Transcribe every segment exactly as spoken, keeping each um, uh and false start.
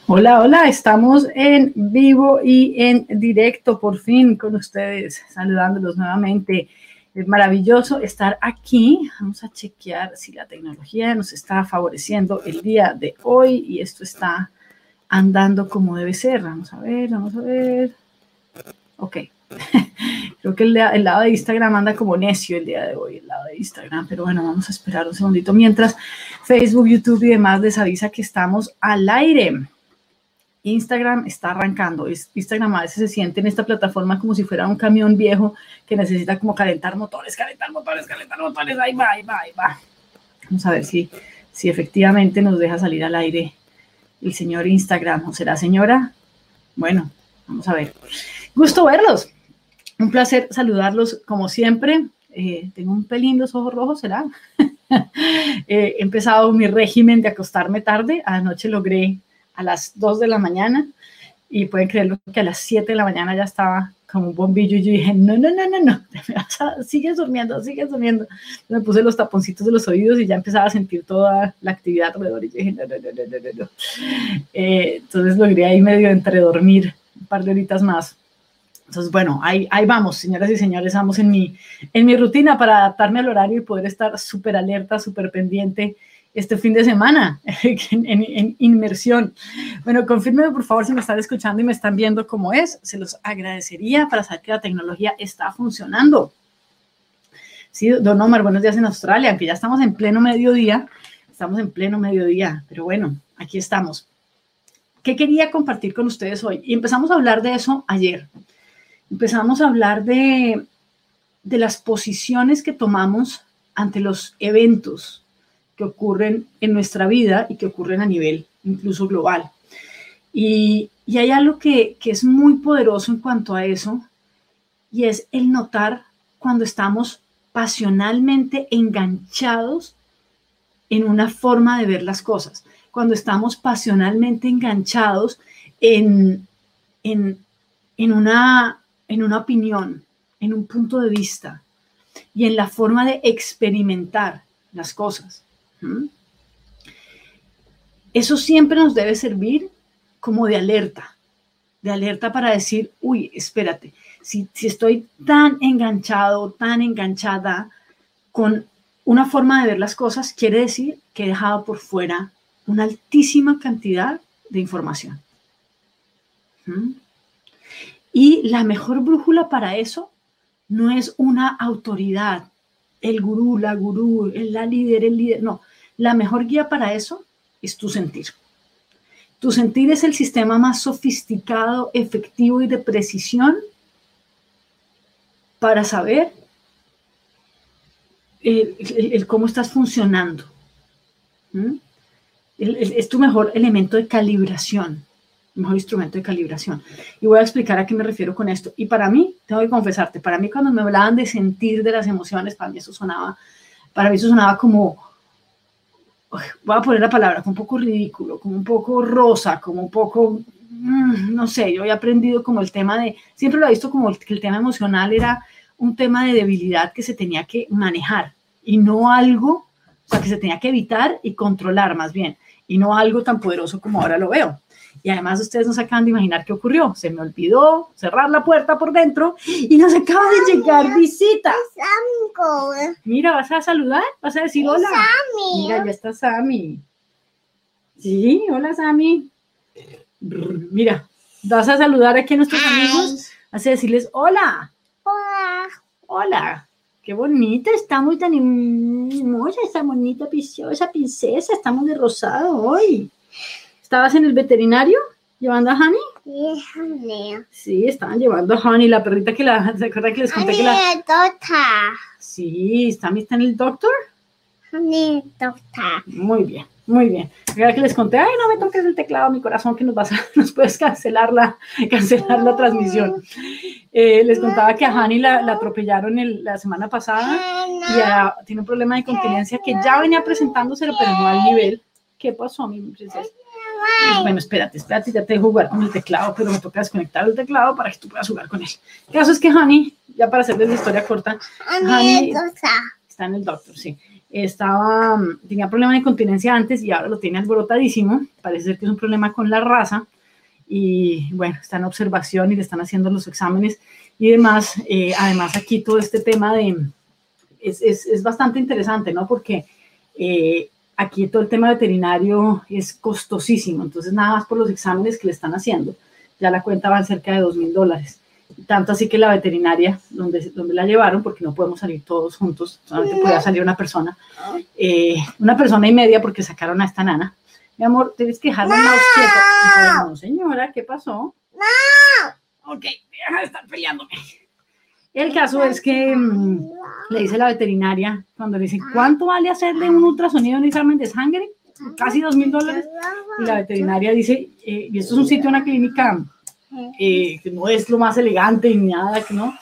Hola, hola, estamos en vivo y en directo por fin con ustedes, saludándolos nuevamente. Es maravilloso estar aquí. Vamos a chequear si la tecnología nos está favoreciendo el día de hoy y esto está andando como debe ser. Vamos a ver, vamos a ver. Ok. Creo que el, el lado de Instagram anda como necio el día de hoy, el lado de Instagram, pero bueno, vamos a esperar un segundito mientras Facebook, YouTube y demás les avisa que estamos al aire. Instagram está arrancando. Instagram a veces se siente en esta plataforma como si fuera un camión viejo que necesita como calentar motores, calentar motores, calentar motores. Ahí va, ahí va, ahí va. Vamos a ver si, si efectivamente nos deja salir al aire el señor Instagram. ¿O será señora? Bueno, vamos a ver. Gusto verlos. Un placer saludarlos como siempre. Eh, tengo un pelín los ojos rojos, ¿será? eh, he empezado mi régimen de acostarme tarde. Anoche logré a las dos de la mañana y pueden creerlo que a las siete de la mañana ya estaba como un bombillo y yo dije, no, no, no, no, no, sigues durmiendo, sigues durmiendo. Me puse los taponcitos de los oídos y ya empezaba a sentir toda la actividad alrededor y yo dije, no, no, no, no, no, no. Eh, entonces logré ahí medio entre dormir un par de horitas más. Entonces, bueno, ahí, ahí vamos, señoras y señores, vamos en mi, en mi rutina para adaptarme al horario y poder estar súper alerta, súper pendiente este fin de semana, en, en, en inmersión. Bueno, confírmenme por favor si me están escuchando y me están viendo cómo es. Se los agradecería para saber que la tecnología está funcionando. Sí, don Omar, buenos días en Australia, aunque ya estamos en pleno mediodía, estamos en pleno mediodía, pero bueno, aquí estamos. ¿Qué quería compartir con ustedes hoy? Y empezamos a hablar de eso ayer. Empezamos a hablar de, de las posiciones que tomamos ante los eventos que ocurren en nuestra vida y que ocurren a nivel incluso global. Y, y hay algo que, que es muy poderoso en cuanto a eso, y es el notar cuando estamos pasionalmente enganchados en una forma de ver las cosas, cuando estamos pasionalmente enganchados en, en, en, una, en una opinión, en un punto de vista y en la forma de experimentar las cosas. Eso siempre nos debe servir como de alerta, de alerta para decir, uy, espérate, si, si estoy tan enganchado, tan enganchada con una forma de ver las cosas, quiere decir que he dejado por fuera una altísima cantidad de información. ¿Mm? Y la mejor brújula para eso no es una autoridad, el gurú, la gurú, la líder, el líder, no. La mejor guía para eso es tu sentir. Tu sentir es el sistema más sofisticado, efectivo y de precisión para saber el, el, el cómo estás funcionando. ¿Mm? El, el, es tu mejor elemento de calibración, mejor instrumento de calibración. Y voy a explicar a qué me refiero con esto. Y para mí, tengo que confesarte, para mí cuando me hablaban de sentir de las emociones, para mí eso sonaba, para mí eso sonaba como, voy a poner la palabra, como un poco ridículo, como un poco rosa, como un poco, mmm, no sé, yo he aprendido como el tema de, siempre lo he visto como el, que el tema emocional era un tema de debilidad que se tenía que manejar y no algo, o sea, que se tenía que evitar y controlar más bien, y no algo tan poderoso como ahora lo veo. Y además ustedes no se acaban de imaginar qué ocurrió. Se me olvidó cerrar la puerta por dentro y nos acaba de llegar visita. Mira, ¿vas a saludar? ¿Vas a decir hola? Sammy. Mira, ya está Sammy. Sí, hola Sammy. Mira, ¿vas a saludar aquí a nuestros amigos? Vas a decirles hola. Hola. Hola. Qué bonita, estamos tan hermosa, esta bonita, preciosa princesa. Estamos de rosado hoy. ¿Estabas en el veterinario llevando a Honey? Sí, Honey. Sí, estaban llevando a Honey, la perrita que la... ¿Se acuerdan que les conté Honey, que la... el doctor. Sí, ¿está, está en el doctor? Honey, el doctor. Muy bien, muy bien. ¿Recuerdan que les conté? Ay, no me toques el teclado, mi corazón, que nos vas a, nos puedes cancelar la, cancelar la transmisión. Eh, les contaba que a Honey la, la atropellaron el, la semana pasada y a, tiene un problema de incontinencia que ya venía presentándoselo, pero no al nivel. ¿Qué pasó, mi princesa? Bueno, espérate, espérate, ya te dejo jugar con el teclado, pero me toca desconectar el teclado para que tú puedas jugar con él. El caso es que Honey, ya para hacerles la historia corta, Honey está en el doctor, sí. estaba, tenía problema de incontinencia antes y ahora lo tiene alborotadísimo, parece ser que es un problema con la raza, y bueno, está en observación y le están haciendo los exámenes y demás. Eh, además aquí todo este tema de, es, es, es bastante interesante, ¿no? Porque eh, aquí todo el tema veterinario es costosísimo, entonces nada más por los exámenes que le están haciendo, ya la cuenta va a cerca de dos mil dólares. Tanto así que la veterinaria, donde, donde la llevaron, porque no podemos salir todos juntos, solamente podía salir una persona, eh, una persona y media porque sacaron a esta nana. Mi amor, tienes que dejarme más quieto. Bueno, no, señora, ¿qué pasó? No. Ok, deja de estar peleándome. El caso es que mmm, le dice la veterinaria, cuando le dicen, ¿cuánto vale hacerle un ultrasonido en un examen de sangre? Casi dos mil dólares. Y la veterinaria dice, eh, y esto es un sitio, una clínica, eh, que no es lo más elegante ni nada, que no.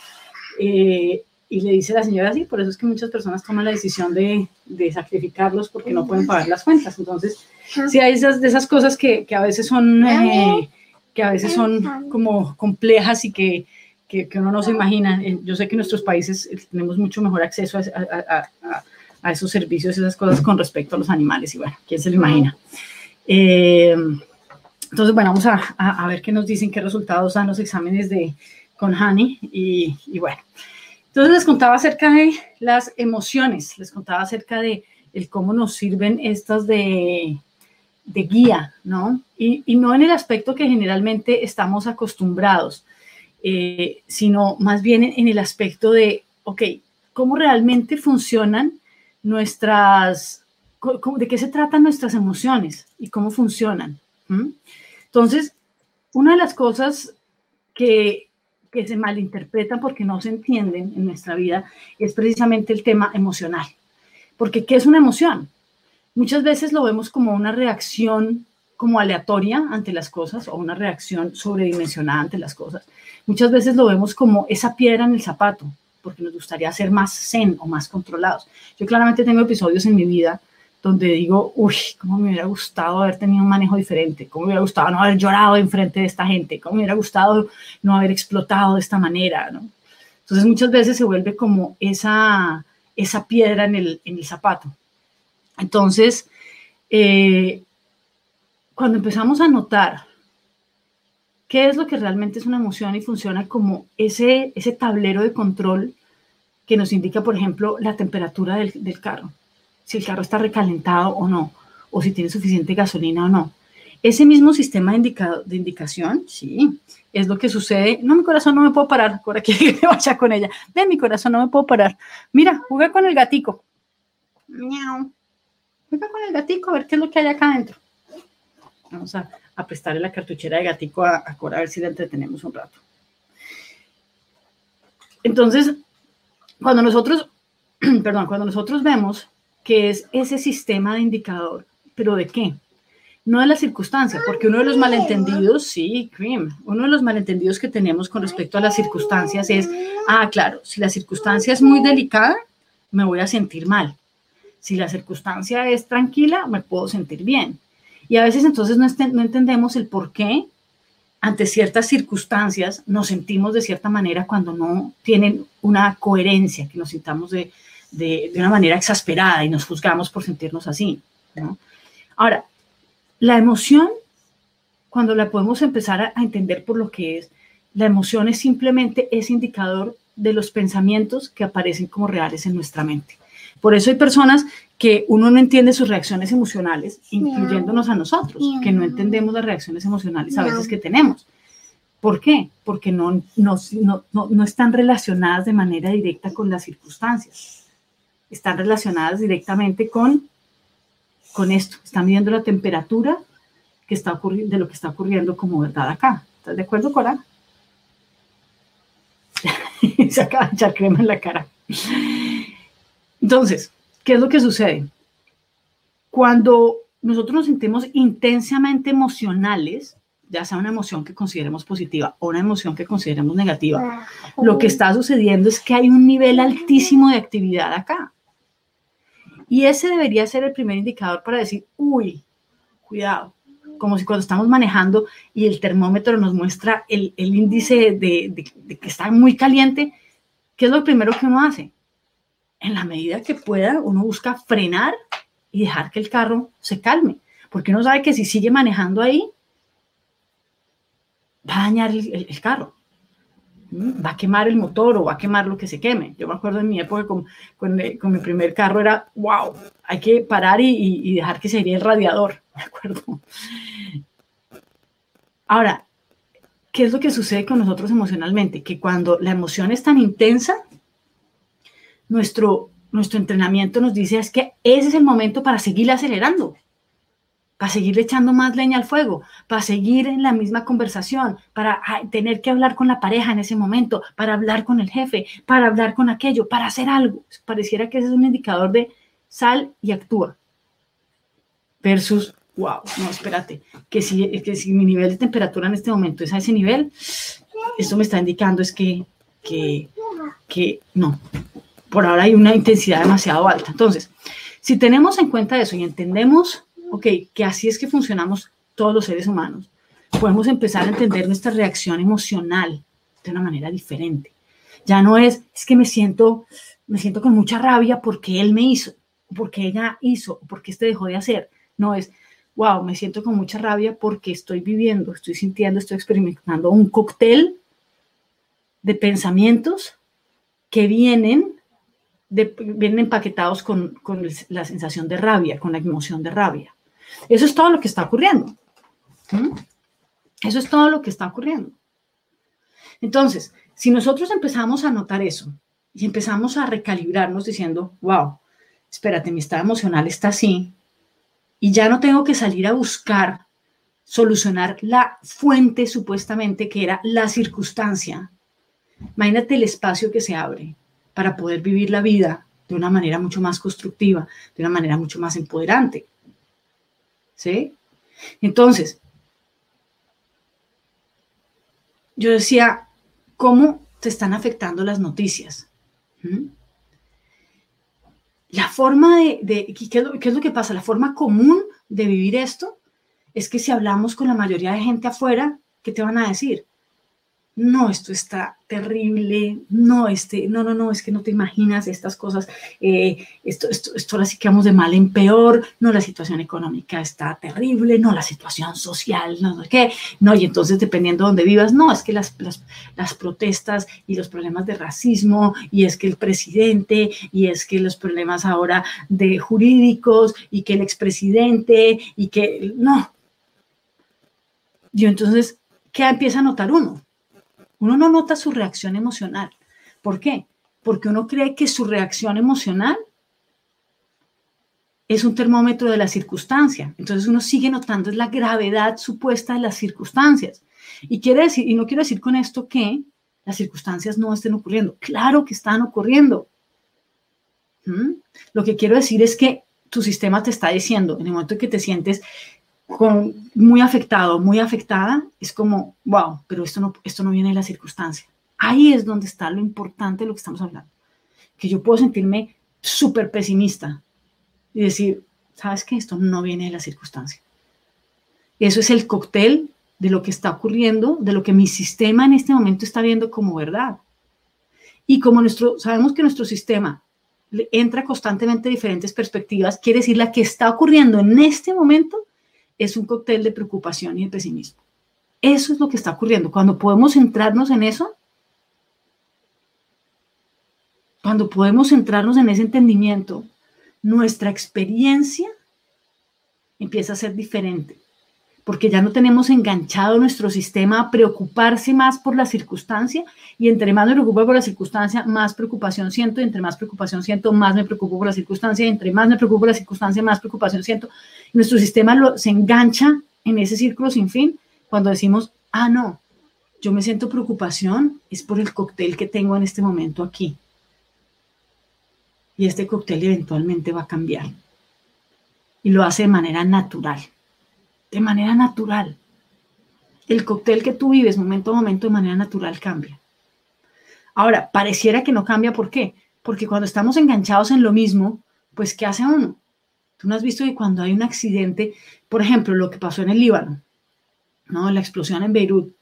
Eh, y le dice la señora, sí, por eso es que muchas personas toman la decisión de, de sacrificarlos porque no pueden pagar las cuentas. Entonces, sí hay esas, de esas cosas que, que a veces son, eh, que a veces son como complejas y que, que, que uno no se imagina. Yo sé que en nuestros países tenemos mucho mejor acceso a, a, a, a esos servicios, esas cosas con respecto a los animales, y bueno, ¿quién se lo imagina? Eh, entonces, bueno, vamos a, a, a ver qué nos dicen, qué resultados dan los exámenes de, con Hani, y, y bueno. Entonces les contaba acerca de las emociones, les contaba acerca de el cómo nos sirven estas de, de guía, ¿no? Y, y no en el aspecto que generalmente estamos acostumbrados, eh, sino más bien en el aspecto de, ok, ¿cómo realmente funcionan nuestras, cómo, de qué se tratan nuestras emociones y cómo funcionan? ¿Mm? Entonces, una de las cosas que que se malinterpretan porque no se entienden en nuestra vida, es precisamente el tema emocional. Porque, ¿qué es una emoción? Muchas veces lo vemos como una reacción como aleatoria ante las cosas, o una reacción sobredimensionada ante las cosas. Muchas veces lo vemos como esa piedra en el zapato, porque nos gustaría ser más zen o más controlados. Yo claramente tengo episodios en mi vida donde digo, uy, cómo me hubiera gustado haber tenido un manejo diferente, cómo me hubiera gustado no haber llorado enfrente de esta gente, cómo me hubiera gustado no haber explotado de esta manera, ¿no? Entonces muchas veces se vuelve como esa, esa piedra en el, en el zapato. Entonces, eh, cuando empezamos a notar qué es lo que realmente es una emoción y funciona como ese, ese tablero de control que nos indica, por ejemplo, la temperatura del, del carro, si el carro está recalentado o no, o si tiene suficiente gasolina o no. Ese mismo sistema de, indica, de indicación, sí, es lo que sucede. No, mi corazón, no me puedo parar, por aquí que me vaya con ella. Ven, mi corazón, no me puedo parar. Mira, juega con el gatico. Miau. Juega con el gatico, a ver qué es lo que hay acá adentro. Vamos a, a prestarle la cartuchera de gatico a, a Cora, a ver si la entretenemos un rato. Entonces, cuando nosotros, perdón, cuando nosotros vemos que es ese sistema de indicador, ¿pero de qué? No de la circunstancia, porque uno de los malentendidos, sí, Cream, uno de los malentendidos que tenemos con respecto a las circunstancias es, ah, claro, si la circunstancia es muy delicada, me voy a sentir mal. Si la circunstancia es tranquila, me puedo sentir bien. Y a veces entonces no, no entendemos el por qué ante ciertas circunstancias nos sentimos de cierta manera cuando no tienen una coherencia, que nos sintamos de, de, de una manera exasperada y nos juzgamos por sentirnos así, ¿no? Ahora, la emoción, cuando la podemos empezar a, a entender por lo que es, la emoción es simplemente ese indicador de los pensamientos que aparecen como reales en nuestra mente. Por eso hay personas que uno no entiende sus reacciones emocionales, incluyéndonos a nosotros, que no entendemos las reacciones emocionales a veces que tenemos. ¿Por qué? Porque no, no, no, no, no están relacionadas de manera directa con las circunstancias. Están relacionadas directamente con, con esto. Están midiendo la temperatura que está ocurriendo, de lo que está ocurriendo como verdad acá. ¿Estás de acuerdo, Cora? Se acaba de echar crema en la cara. Entonces, ¿qué es lo que sucede? Cuando nosotros nos sentimos intensamente emocionales, ya sea una emoción que consideremos positiva o una emoción que consideremos negativa, lo que está sucediendo es que hay un nivel altísimo de actividad acá. Y ese debería ser el primer indicador para decir, uy, cuidado, como si cuando estamos manejando y el termómetro nos muestra el, el índice de, de, de que está muy caliente, ¿qué es lo primero que uno hace? en la medida que pueda, uno busca frenar y dejar que el carro se calme, porque uno sabe que si sigue manejando ahí, va a dañar el, el, el carro, va a quemar el motor o va a quemar lo que se queme. Yo me acuerdo en mi época con, con, con mi primer carro era, wow, hay que parar y, y, y dejar que se iría el radiador, me acuerdo. Ahora, ¿qué es lo que sucede con nosotros emocionalmente? Que cuando la emoción es tan intensa, nuestro, nuestro entrenamiento nos dice es que ese es el momento para seguir acelerando, para seguirle echando más leña al fuego, para seguir en la misma conversación, para tener que hablar con la pareja en ese momento, para hablar con el jefe, para hablar con aquello, para hacer algo. Pareciera que ese es un indicador de sal y actúa. Versus, wow, no, espérate, que si, que si mi nivel de temperatura en este momento es a ese nivel, esto me está indicando es que, que, que no, por ahora hay una intensidad demasiado alta. Entonces, si tenemos en cuenta eso y entendemos, ok, que así es que funcionamos todos los seres humanos, podemos empezar a entender nuestra reacción emocional de una manera diferente. Ya no es, es que me siento, me siento con mucha rabia porque él me hizo, porque ella hizo, porque este dejó de hacer. No es, wow, me siento con mucha rabia porque estoy viviendo, estoy sintiendo, estoy experimentando un cóctel de pensamientos que vienen, de, vienen empaquetados con, con la sensación de rabia, con la emoción de rabia. Eso es todo lo que está ocurriendo. ¿Mm? Eso es todo lo que está ocurriendo. Entonces, si nosotros empezamos a notar eso y empezamos a recalibrarnos diciendo, wow, espérate, mi estado emocional está así y ya no tengo que salir a buscar solucionar la fuente supuestamente que era la circunstancia. Imagínate el espacio que se abre para poder vivir la vida de una manera mucho más constructiva, de una manera mucho más empoderante. ¿Sí? Entonces, yo decía, ¿cómo te están afectando las noticias? ¿Mm? La forma de, de ¿qué es, lo, ¿qué es lo que pasa? La forma común de vivir esto es que si hablamos con la mayoría de gente afuera, ¿qué te van a decir? No, esto está terrible, no, este, no, no, no, es que no te imaginas estas cosas, eh, esto, esto, esto ahora sí que vamos de mal en peor, no, la situación económica está terrible, no, la situación social, no, no, ¿qué? No, y entonces dependiendo de dónde vivas, no, es que las, las, las protestas y los problemas de racismo, y es que el presidente, y es que los problemas ahora de jurídicos, y que el expresidente, y que, no. Y entonces, ¿qué empieza a notar uno? Uno no nota su reacción emocional. ¿Por qué? Porque uno cree que su reacción emocional es un termómetro de la circunstancia. Entonces uno sigue notando la gravedad supuesta de las circunstancias. Y quiere decir, y no quiero decir con esto que las circunstancias no estén ocurriendo. Claro que están ocurriendo. ¿Mm? Lo que quiero decir es que tu sistema te está diciendo, en el momento en que te sientes con, muy afectado, muy afectada, es como, wow, pero esto no, esto no viene de la circunstancia. Ahí es donde está lo importante de lo que estamos hablando. Que yo puedo sentirme súper pesimista y decir, ¿sabes qué? Esto no viene de la circunstancia. Eso es el cóctel de lo que está ocurriendo, de lo que mi sistema en este momento está viendo como verdad. Y como nuestro, sabemos que nuestro sistema entra constantemente diferentes perspectivas, quiere decir la que está ocurriendo en este momento es un cóctel de preocupación y de pesimismo. Eso es lo que está ocurriendo. Cuando podemos centrarnos en eso, cuando podemos centrarnos en ese entendimiento, nuestra experiencia empieza a ser diferente, porque ya no tenemos enganchado nuestro sistema a preocuparse más por la circunstancia, y entre más me preocupo por la circunstancia, más preocupación siento, y entre más preocupación siento, más me preocupo por la circunstancia, y entre más me preocupo por la circunstancia, más preocupación siento. Nuestro sistema lo, se engancha en ese círculo sin fin cuando decimos, ah, no, yo me siento preocupación, es por el cóctel que tengo en este momento aquí. Y este cóctel eventualmente va a cambiar. Y lo hace de manera natural. De manera natural. El cóctel que tú vives momento a momento de manera natural cambia. Ahora, pareciera que no cambia, ¿por qué? Porque cuando estamos enganchados en lo mismo, pues ¿qué hace uno? Tú no has visto que cuando hay un accidente, por ejemplo, lo que pasó en el Líbano, ¿no? La explosión en Beirut.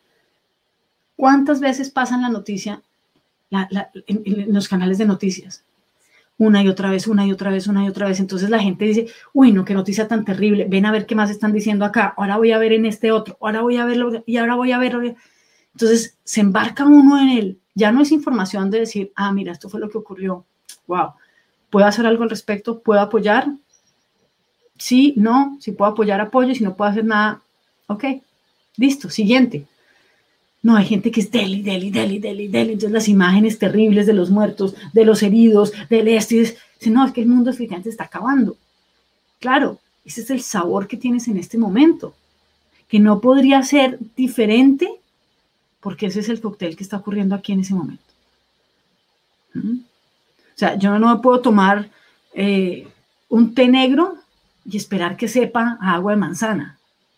¿Cuántas veces pasan la noticia la, la, en, en los canales de noticias? una y otra vez, una y otra vez, una y otra vez. Entonces la gente dice, uy, no, qué noticia tan terrible, ven a ver qué más están diciendo acá, ahora voy a ver en este otro, ahora voy a verlo, y ahora voy a ver. Entonces se embarca uno en él, ya no es información de decir, ah, mira, esto fue lo que ocurrió, wow, ¿puedo hacer algo al respecto? ¿Puedo apoyar? Sí, no, si puedo apoyar, apoyo, si no puedo hacer nada, ok, listo, siguiente. No, hay gente que es deli, deli, deli, deli, deli. Entonces las imágenes terribles de los muertos, de los heridos, del este, dice, no, es que el mundo definitivamente está acabando. Claro, ese es el sabor que tienes en este momento, que no podría ser diferente porque ese es el cóctel que está ocurriendo aquí en ese momento. ¿Mm? O sea, yo no me puedo tomar eh, un té negro y esperar que sepa a agua de manzana.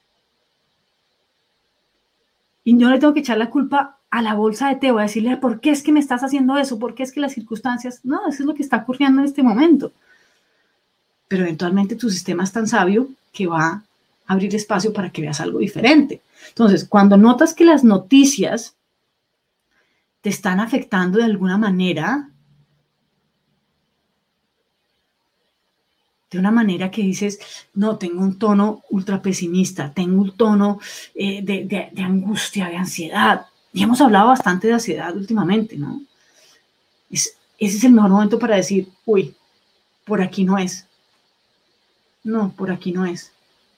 Y yo le tengo que echar la culpa a la bolsa de té, voy a decirle, ¿por qué es que me estás haciendo eso? ¿Por qué es que las circunstancias? No, eso es lo que está ocurriendo en este momento. Pero eventualmente tu sistema es tan sabio que va a abrir espacio para que veas algo diferente. Entonces, cuando notas que las noticias te están afectando de alguna manera, de una manera que dices, no, tengo un tono ultra pesimista, tengo un tono eh, de, de, de angustia, de ansiedad. Y hemos hablado bastante de ansiedad últimamente, ¿no? Es, ese es el mejor momento para decir, uy, por aquí no es. No, por aquí no es.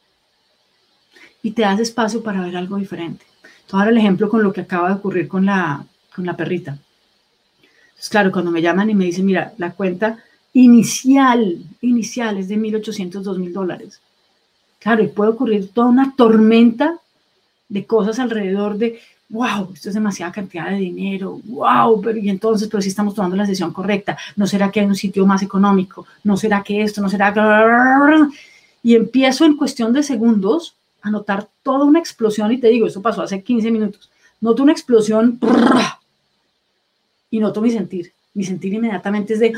Y te das espacio para ver algo diferente. Te voy a dar el ejemplo con lo que acaba de ocurrir con la, con la perrita. Entonces, claro, cuando me llaman y me dicen, mira, la cuenta inicial, inicial es de mil ochocientos, dos mil dólares. Claro, y puede ocurrir toda una tormenta de cosas alrededor de, wow, esto es demasiada cantidad de dinero, wow, pero y entonces, pero si estamos tomando la decisión correcta, ¿no será que hay un sitio más económico? ¿No será que esto? ¿No será que...? Y empiezo en cuestión de segundos a notar toda una explosión, y te digo, eso pasó hace quince minutos, noto una explosión y noto mi sentir. Mi sentir inmediatamente es de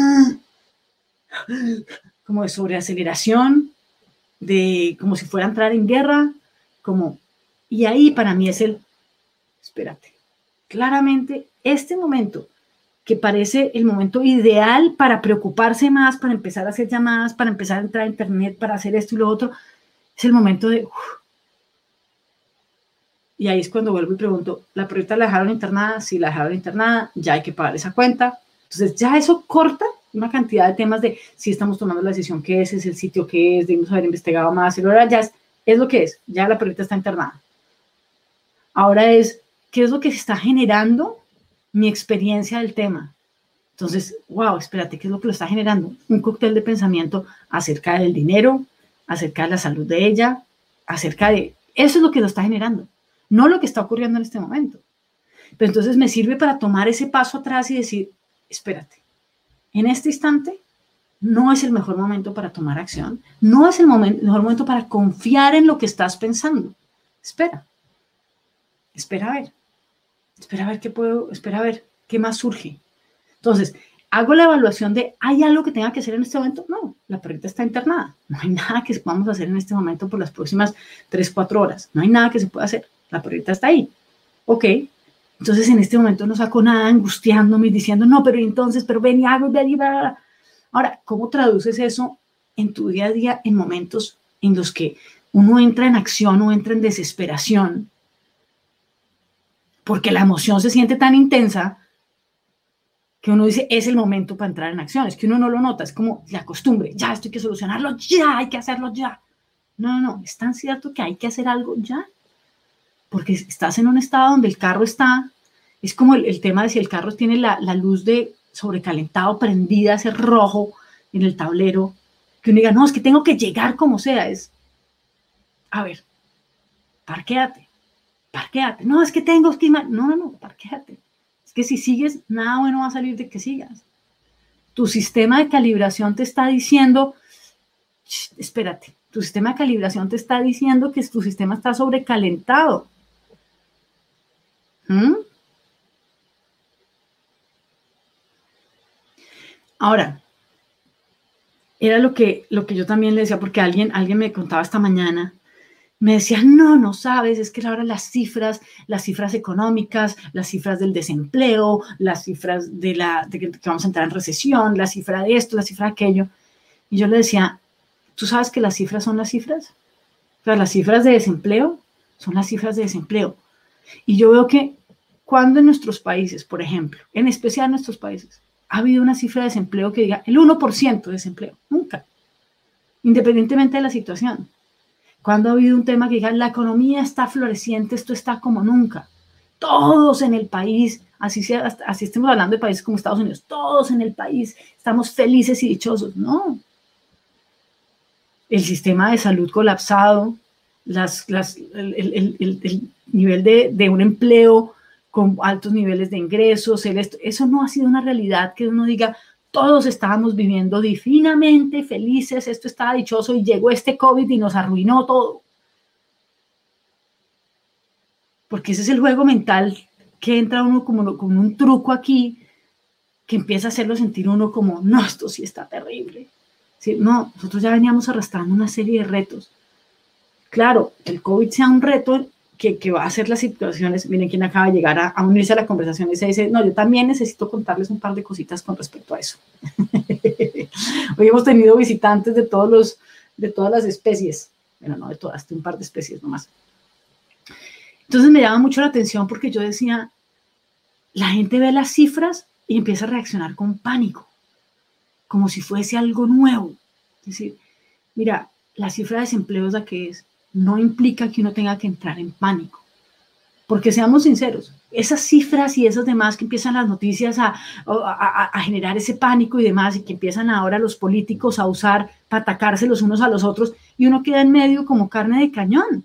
como de sobreaceleración, de como si fuera a entrar en guerra, como, y ahí para mí es el, espérate, claramente este momento que parece el momento ideal para preocuparse más, para empezar a hacer llamadas, para empezar a entrar a internet, para hacer esto y lo otro, es el momento de, uf. Y ahí es cuando vuelvo y pregunto, ¿la perrita la dejaron internada? Si la dejaron internada, ya hay que pagar esa cuenta. Entonces ya eso corta una cantidad de temas de si estamos tomando la decisión que es, es el sitio que es, debemos haber investigado más, y ahora ya es, es lo que es, ya la perrita está internada. Ahora es, ¿qué es lo que se está generando mi experiencia del tema? Entonces, wow, espérate, ¿qué es lo que lo está generando? Un cóctel de pensamiento acerca del dinero, acerca de la salud de ella, acerca de, eso es lo que lo está generando, no lo que está ocurriendo en este momento. Pero entonces me sirve para tomar ese paso atrás y decir, espérate, en este instante no es el mejor momento para tomar acción, no es el momento, mejor momento para confiar en lo que estás pensando. Espera, espera a ver, espera a ver qué puedo, espera a ver qué más surge. Entonces, hago la evaluación de, ¿hay algo que tenga que hacer en este momento? No, la perrita está internada, no hay nada que podamos hacer en este momento por las próximas tres, cuatro horas, no hay nada que se pueda hacer, la perrita está ahí. Ok, entonces en este momento no saco nada angustiándome y diciendo, no, pero entonces, pero ven y hago y ven y bla, bla, bla. Ahora, ¿cómo traduces eso en tu día a día en momentos en los que uno entra en acción o entra en desesperación? Porque la emoción se siente tan intensa que uno dice, es el momento para entrar en acción. Es que uno no lo nota, es como la costumbre, ya, esto hay que solucionarlo, ya, hay que hacerlo ya. No, no, no, es tan cierto que hay que hacer algo ya. Porque estás en un estado donde el carro está, es como el, el tema de si el carro tiene la, la luz de sobrecalentado prendida, ese rojo en el tablero, que uno diga, no, es que tengo que llegar como sea, es, a ver, parquéate, parquéate, no, es que tengo que, no, no, no, parquéate, es que si sigues, nada bueno va a salir de que sigas. Tu sistema de calibración te está diciendo, espérate, tu sistema de calibración te está diciendo que tu sistema está sobrecalentado. ¿Mm? Ahora, era lo que, lo que yo también le decía, porque alguien, alguien me contaba esta mañana Me decían, no, no sabes, es que ahora las cifras, las cifras económicas, las cifras del desempleo, las cifras de, la, de que vamos a entrar en recesión, la cifra de esto, la cifra de aquello. Y yo le decía, ¿tú sabes que las cifras son las cifras? O sea, las cifras de desempleo son las cifras de desempleo. Y yo veo que cuando en nuestros países, por ejemplo, en especial en nuestros países, ha habido una cifra de desempleo que diga el uno por ciento de desempleo, nunca, independientemente de la situación. Cuando ha habido un tema que diga la economía está floreciente, esto está como nunca. Todos en el país, así, sea, así estemos hablando de países como Estados Unidos, todos en el país estamos felices y dichosos. No. El sistema de salud colapsado, las, las, el, el, el, el nivel de, de un empleo con altos niveles de ingresos, el, eso no ha sido una realidad que uno diga, todos estábamos viviendo divinamente felices, esto estaba dichoso y llegó este COVID y nos arruinó todo. Porque ese es el juego mental que entra uno como con un truco aquí, que empieza a hacerlo sentir uno como, no, esto sí está terrible. ¿Sí? No, nosotros ya veníamos arrastrando una serie de retos. Claro, el COVID sea un reto que, que va a hacer las situaciones. Miren quién acaba de llegar a, a unirse a la conversación y se dice, no, yo también necesito contarles un par de cositas con respecto a eso. Hoy hemos tenido visitantes de, todos los, de todas las especies. Bueno, no de todas, de un par de especies nomás. Entonces me llama mucho la atención porque yo decía, la gente ve las cifras y empieza a reaccionar con pánico, como si fuese algo nuevo. Es decir, mira, la cifra de desempleo es la que es. No implica que uno tenga que entrar en pánico. Porque seamos sinceros, esas cifras y esas demás que empiezan las noticias a, a, a generar ese pánico y demás, y que empiezan ahora los políticos a usar para atacarse los unos a los otros, y uno queda en medio como carne de cañón.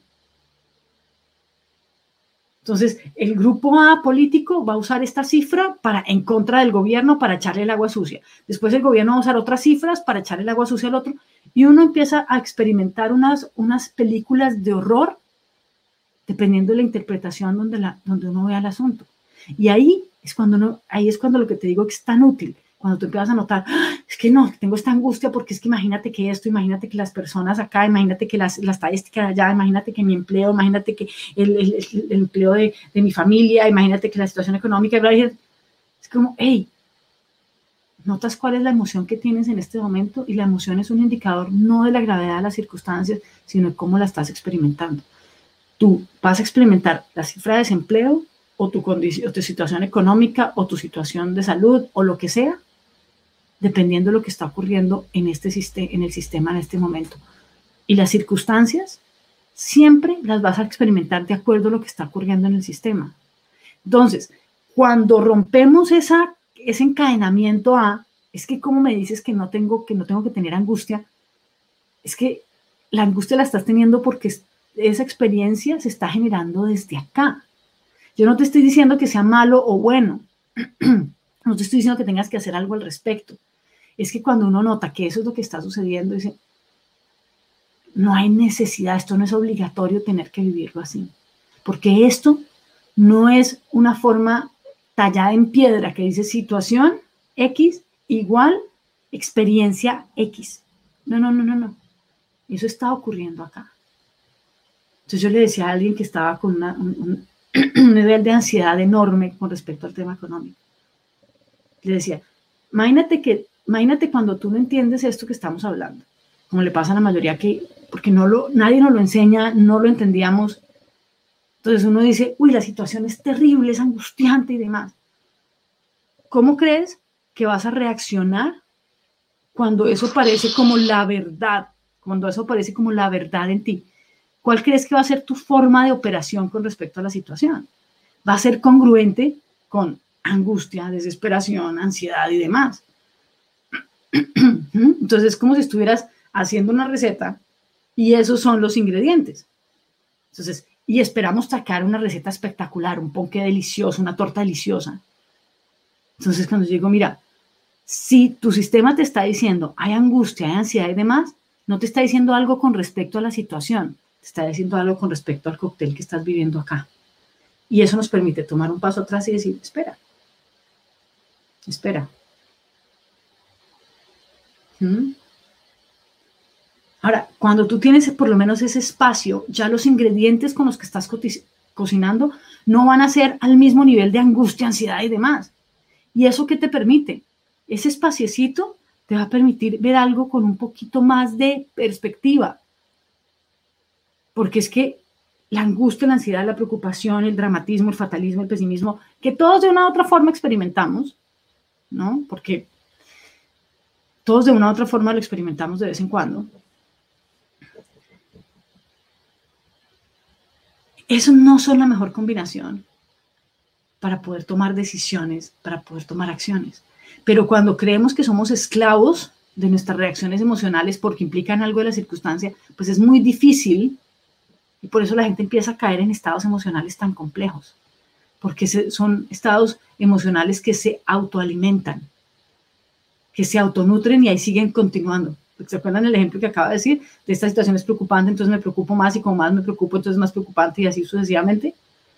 Entonces, el grupo A político va a usar esta cifra para, en contra del gobierno para echarle el agua sucia. Después el gobierno va a usar otras cifras para echarle el agua sucia al otro. Y uno empieza a experimentar unas, unas películas de horror dependiendo de la interpretación donde, la, donde uno vea el asunto. Y ahí es, cuando uno, ahí es cuando lo que te digo que es tan útil. Cuando tú empiezas a notar, ¡ah! Es que no, tengo esta angustia porque es que imagínate que esto, imagínate que las personas acá, imagínate que las, la estadística allá, imagínate que mi empleo, imagínate que el, el, el, el empleo de, de mi familia, imagínate que la situación económica, es como, hey, ¿notas cuál es la emoción que tienes en este momento? Y la emoción es un indicador no de la gravedad de las circunstancias, sino de cómo la estás experimentando. Tú vas a experimentar la cifra de desempleo o tu, condición, o tu situación económica o tu situación de salud o lo que sea, dependiendo de lo que está ocurriendo en, este sistema, en el sistema en este momento. Y las circunstancias siempre las vas a experimentar de acuerdo a lo que está ocurriendo en el sistema. Entonces, cuando rompemos esa, ese encadenamiento a, es que como me dices que no, tengo, que no tengo que tener angustia, es que la angustia la estás teniendo porque esa experiencia se está generando desde acá. Yo no te estoy diciendo que sea malo o bueno, no te estoy diciendo que tengas que hacer algo al respecto. Es que cuando uno nota que eso es lo que está sucediendo, dice, no hay necesidad, esto no es obligatorio tener que vivirlo así. Porque esto no es una forma tallada en piedra que dice situación X igual experiencia X. No, no, no, no, no. Eso está ocurriendo acá. Entonces yo le decía a alguien que estaba con una, un, un nivel de ansiedad enorme con respecto al tema económico. Le decía, imagínate que, imagínate cuando tú no entiendes esto que estamos hablando, como le pasa a la mayoría que, porque no lo, nadie nos lo enseña, no lo entendíamos. Entonces uno dice, uy, la situación es terrible, es angustiante y demás. ¿Cómo crees que vas a reaccionar cuando eso parece como la verdad? Cuando eso parece como la verdad en ti. ¿Cuál crees que va a ser tu forma de operación con respecto a la situación? Va a ser congruente con angustia, desesperación, ansiedad y demás. Entonces es como si estuvieras haciendo una receta y esos son los ingredientes. Entonces, y esperamos sacar una receta espectacular, un ponqué delicioso, una torta deliciosa. Entonces cuando yo digo, mira, si tu sistema te está diciendo hay angustia, hay ansiedad y demás, no te está diciendo algo con respecto a la situación, te está diciendo algo con respecto al cóctel que estás viviendo acá. Y eso nos permite tomar un paso atrás y decir, espera, espera. ¿Mm? Ahora, cuando tú tienes por lo menos ese espacio, ya los ingredientes con los que estás co cocinando no van a ser al mismo nivel de angustia, ansiedad y demás. ¿Y eso qué te permite? Ese espaciecito te va a permitir ver algo con un poquito más de perspectiva. Porque es que la angustia, la ansiedad, la preocupación, el dramatismo, el fatalismo, el pesimismo, que todos de una u otra forma experimentamos, ¿no? Porque todos de una u otra forma lo experimentamos de vez en cuando. Eso no son la mejor combinación para poder tomar decisiones, para poder tomar acciones. Pero cuando creemos que somos esclavos de nuestras reacciones emocionales porque implican algo de la circunstancia, pues es muy difícil. Y por eso la gente empieza a caer en estados emocionales tan complejos, porque son estados emocionales que se autoalimentan, que se autonutren y ahí siguen continuando. ¿Se acuerdan el ejemplo que acabo de decir? De esta situación es preocupante, entonces me preocupo más y como más me preocupo, entonces más preocupante y así sucesivamente.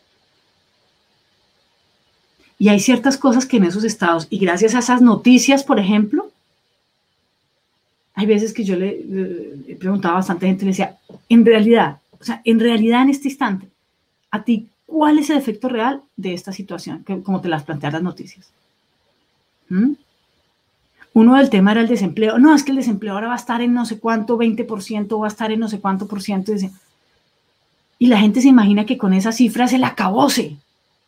Y hay ciertas cosas que en esos estados, y gracias a esas noticias, por ejemplo, hay veces que yo le, le, le preguntaba a bastante gente y le decía, en realidad, o sea, en realidad en este instante, a ti, ¿cuál es el efecto real de esta situación? Que, como te las plantean las noticias. ¿Mm? Uno del tema era el desempleo. No, es que el desempleo ahora va a estar en no sé cuánto, veinte por ciento, va a estar en no sé cuánto por ciento. Y la gente se imagina que con esa cifra se la acabose.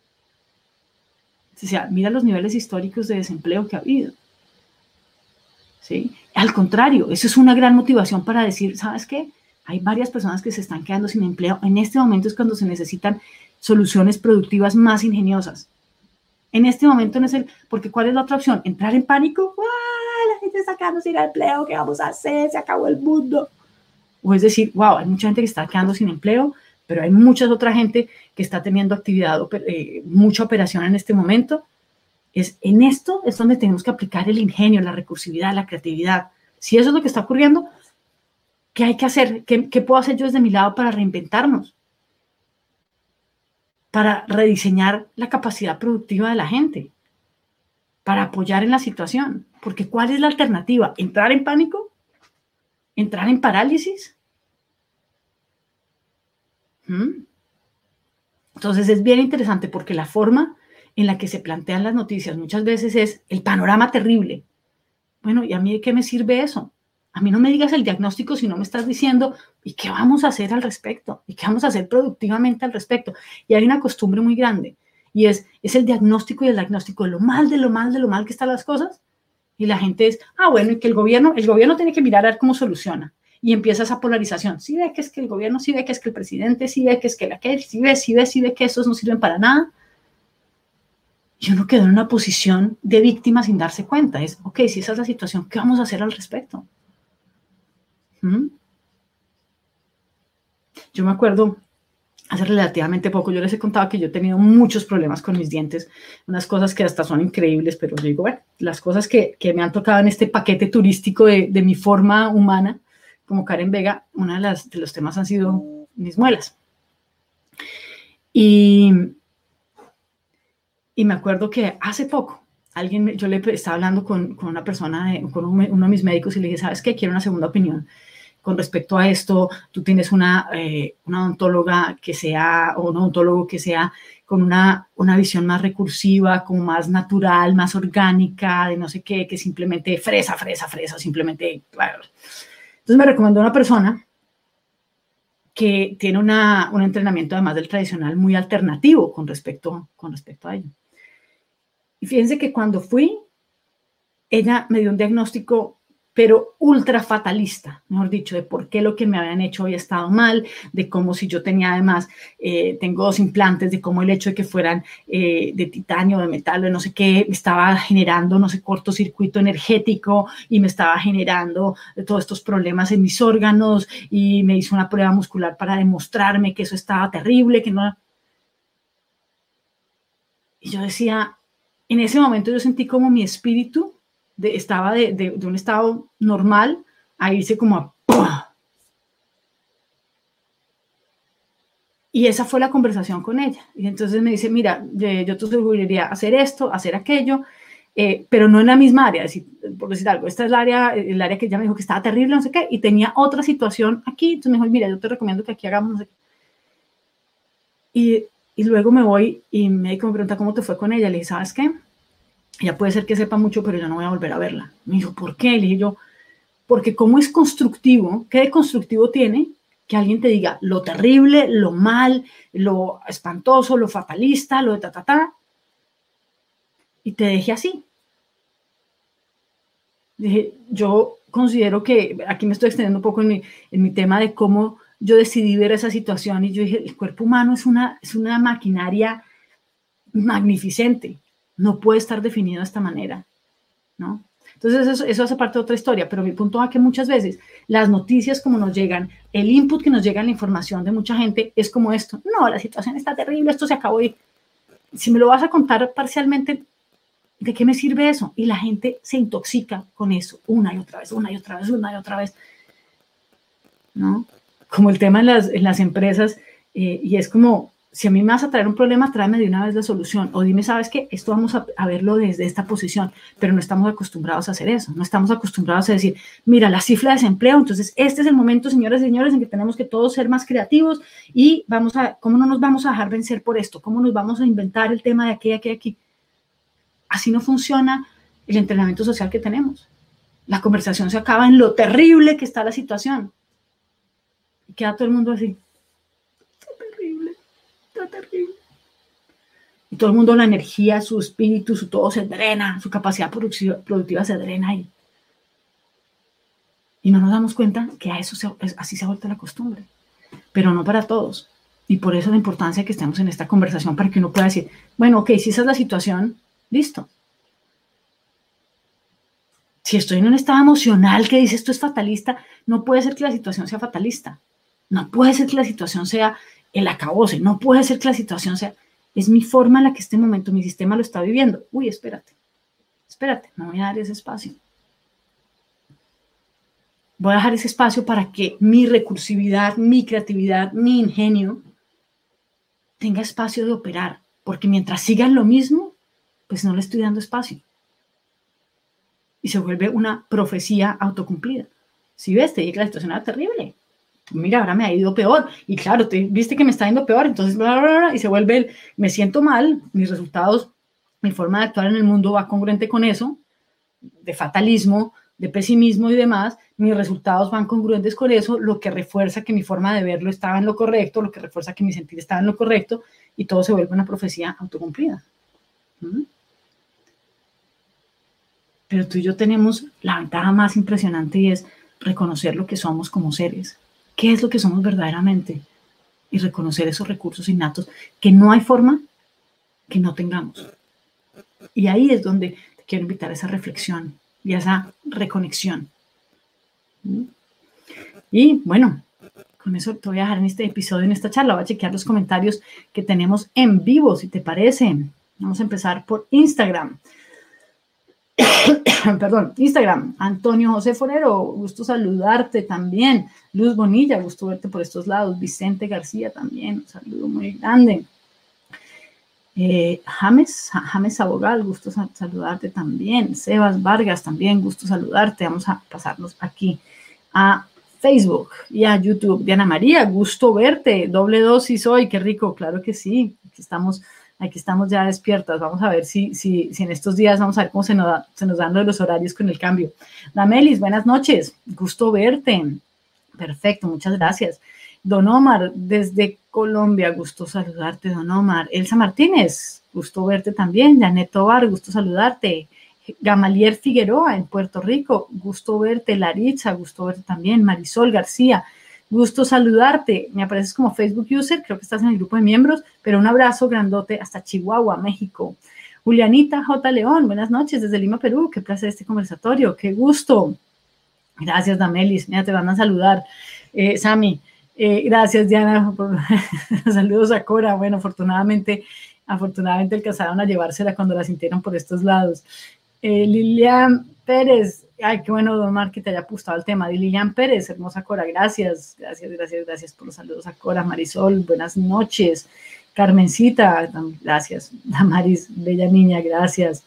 O sea, mira los niveles históricos de desempleo que ha habido. ¿Sí? Al contrario, eso es una gran motivación para decir, ¿sabes qué? Hay varias personas que se están quedando sin empleo. En este momento es cuando se necesitan soluciones productivas más ingeniosas. En este momento no es el... Porque ¿cuál es la otra opción? ¿Entrar en pánico? ¡Ah, la gente está quedando sin empleo! ¿Qué vamos a hacer? Se acabó el mundo. O es decir, wow, hay mucha gente que está quedando sin empleo, pero hay mucha otra gente que está teniendo actividad, eh, mucha operación en este momento. Es, en esto es donde tenemos que aplicar el ingenio, la recursividad, la creatividad. Si eso es lo que está ocurriendo, ¿qué hay que hacer? ¿Qué, qué puedo hacer yo desde mi lado para reinventarnos? Para rediseñar la capacidad productiva de la gente, para apoyar en la situación. Porque ¿cuál es la alternativa? ¿Entrar en pánico? ¿Entrar en parálisis? ¿Mm? Entonces es bien interesante porque la forma en la que se plantean las noticias muchas veces es el panorama terrible. Bueno, ¿y a mí de qué me sirve eso? A mí no me digas el diagnóstico si no me estás diciendo ¿y qué vamos a hacer al respecto? ¿Y qué vamos a hacer productivamente al respecto? Y hay una costumbre muy grande y es, es el diagnóstico y el diagnóstico de lo mal, de lo mal, de lo mal que están las cosas. Y la gente es, ah, bueno, y que el gobierno, el gobierno tiene que mirar a ver cómo soluciona. Y empieza esa polarización. Sí ve que es que el gobierno, sí ve que es que el presidente, sí ve que es que la que, sí ve, sí ve, sí ve que esos no sirven para nada. Y uno quedó en una posición de víctima sin darse cuenta. Es, ok, si esa es la situación, ¿qué vamos a hacer al respecto? ¿Mm? Yo me acuerdo, hace relativamente poco, yo les he contado que yo he tenido muchos problemas con mis dientes, unas cosas que hasta son increíbles, pero yo digo, bueno, las cosas que, que me han tocado en este paquete turístico de, de mi forma humana, como Karen Vega, uno de, las, de los temas han sido mis muelas. Y, y me acuerdo que hace poco, alguien, yo le estaba hablando con, con una persona, de, con un, uno de mis médicos y le dije, ¿sabes qué? Quiero una segunda opinión con respecto a esto. Tú tienes una, eh, una odontóloga que sea, o un odontólogo que sea con una, una visión más recursiva, como más natural, más orgánica, de no sé qué, que simplemente fresa, fresa, fresa, simplemente... Claro. Entonces me recomendó una persona que tiene una, un entrenamiento además del tradicional muy alternativo con respecto, con respecto a ello. Y fíjense que cuando fui, ella me dio un diagnóstico pero ultra fatalista, mejor dicho, de por qué lo que me habían hecho había estado mal, de cómo si yo tenía además, eh, tengo dos implantes, de cómo el hecho de que fueran eh, de titanio, de metal, de no sé qué, me estaba generando, no sé, cortocircuito energético y me estaba generando todos estos problemas en mis órganos y me hizo una prueba muscular para demostrarme que eso estaba terrible, que no... Y yo decía, en ese momento yo sentí como mi espíritu De, estaba de, de, de un estado normal a irse como a ¡pum! Y esa fue la conversación con ella. Y entonces me dice, mira, yo te sugeriría hacer esto, hacer aquello. eh, pero no en la misma área, es decir, por decir algo, esta es el área, el área que ella me dijo que estaba terrible, no sé qué, y tenía otra situación aquí, entonces me dijo, mira, yo te recomiendo que aquí hagamos, no sé qué. Y, y luego me voy y el médico me pregunta cómo te fue con ella, le dije, ¿sabes qué? Ella puede ser que sepa mucho, pero yo no voy a volver a verla. Me dijo, ¿por qué? Le dije yo, porque cómo es constructivo, ¿qué de constructivo tiene que alguien te diga lo terrible, lo mal, lo espantoso, lo fatalista, lo de ta, ta, ta, y te deje así? Dije, yo considero que, aquí me estoy extendiendo un poco en mi, en mi tema de cómo yo decidí ver esa situación, y yo dije, el cuerpo humano es una, es una maquinaria magnificente, no puede estar definido de esta manera, ¿no? Entonces eso, eso hace parte de otra historia, pero mi punto es que muchas veces las noticias como nos llegan, el input que nos llega en la información de mucha gente es como esto, no, la situación está terrible, esto se acabó, y si me lo vas a contar parcialmente, ¿de qué me sirve eso? Y la gente se intoxica con eso, una y otra vez, una y otra vez, una y otra vez, ¿no? Como el tema en las, en las empresas, eh, y es como, si a mí me vas a traer un problema, tráeme de una vez la solución, o dime, ¿sabes qué? Esto vamos a, a verlo desde esta posición, pero no estamos acostumbrados a hacer eso, no estamos acostumbrados a decir, mira, la cifra de desempleo, entonces este es el momento, señoras y señores, en que tenemos que todos ser más creativos, y vamos a, ¿cómo no nos vamos a dejar vencer por esto? ¿Cómo nos vamos a inventar el tema de aquí, aquí, aquí? Así no funciona el entrenamiento social que tenemos. La conversación se acaba en lo terrible que está la situación. Y queda todo el mundo así. Está terrible, está terrible. Y todo el mundo, la energía, su espíritu, su todo se drena, su capacidad productiva, productiva se drena ahí. Y no nos damos cuenta que a eso se, así se ha vuelto la costumbre. Pero no para todos. Y por eso la importancia de que estemos en esta conversación, para que uno pueda decir, bueno, ok, si esa es la situación, listo. Si estoy en un estado emocional que dice esto es fatalista, no puede ser que la situación sea fatalista. No puede ser que la situación sea el acabose. No puede ser que la situación sea... Es mi forma en la que este momento, mi sistema lo está viviendo. Uy, espérate. Espérate, no voy a dar ese espacio. Voy a dejar ese espacio para que mi recursividad, mi creatividad, mi ingenio tenga espacio de operar. Porque mientras sigan lo mismo, pues no le estoy dando espacio. Y se vuelve una profecía autocumplida. Si ves, te dije que la situación era terrible. Mira, ahora me ha ido peor. Y claro, te, viste que me está yendo peor, entonces, bla, bla, bla, y se vuelve el, me siento mal, mis resultados, mi forma de actuar en el mundo va congruente con eso, de fatalismo, de pesimismo y demás, mis resultados van congruentes con eso, lo que refuerza que mi forma de verlo estaba en lo correcto, lo que refuerza que mi sentir estaba en lo correcto, y todo se vuelve una profecía autocumplida. ¿Mm? Pero tú y yo tenemos la ventaja más impresionante, y es reconocer lo que somos como seres. ¿Qué es lo que somos verdaderamente? Y reconocer esos recursos innatos que no hay forma que no tengamos. Y ahí es donde te quiero invitar a esa reflexión y a esa reconexión. Y bueno, con eso te voy a dejar en este episodio, en esta charla. Voy a chequear los comentarios que tenemos en vivo, si te parece. Vamos a empezar por Instagram. Perdón, Instagram, Antonio José Forero, gusto saludarte también. Luz Bonilla, gusto verte por estos lados. Vicente García también, un saludo muy grande. Eh, James, James Abogal, gusto saludarte también. Sebas Vargas también, gusto saludarte. Vamos a pasarnos aquí a Facebook y a YouTube. Diana María, gusto verte. Doble dosis hoy, qué rico, claro que sí. Aquí estamos. Aquí estamos ya despiertas. Vamos a ver si, si, si en estos días vamos a ver cómo se nos, da, se nos dan los horarios con el cambio. Damelis, buenas noches. Gusto verte. Perfecto, muchas gracias. Don Omar, desde Colombia, gusto saludarte, don Omar. Elsa Martínez, gusto verte también. Janet Tobar, gusto saludarte. Gamalier Figueroa, en Puerto Rico, gusto verte. Laritza, gusto verte también. Marisol García, gusto saludarte. Me apareces como Facebook user, creo que estás en el grupo de miembros, pero un abrazo grandote hasta Chihuahua, México. Julianita J. León, buenas noches desde Lima, Perú. Qué placer este conversatorio, qué gusto. Gracias, Damelis. Mira, te van a saludar. Eh, Sami, eh, gracias, Diana. Por... Saludos a Cora. Bueno, afortunadamente, afortunadamente alcanzaron a llevársela cuando la sintieron por estos lados. Eh, Lilian Pérez. Ay, qué bueno, don Mar, que te haya gustado el tema. Lilian Pérez, hermosa Cora, gracias, gracias, gracias, gracias por los saludos a Cora. Marisol, buenas noches. Carmencita, gracias. Damaris, bella niña, gracias.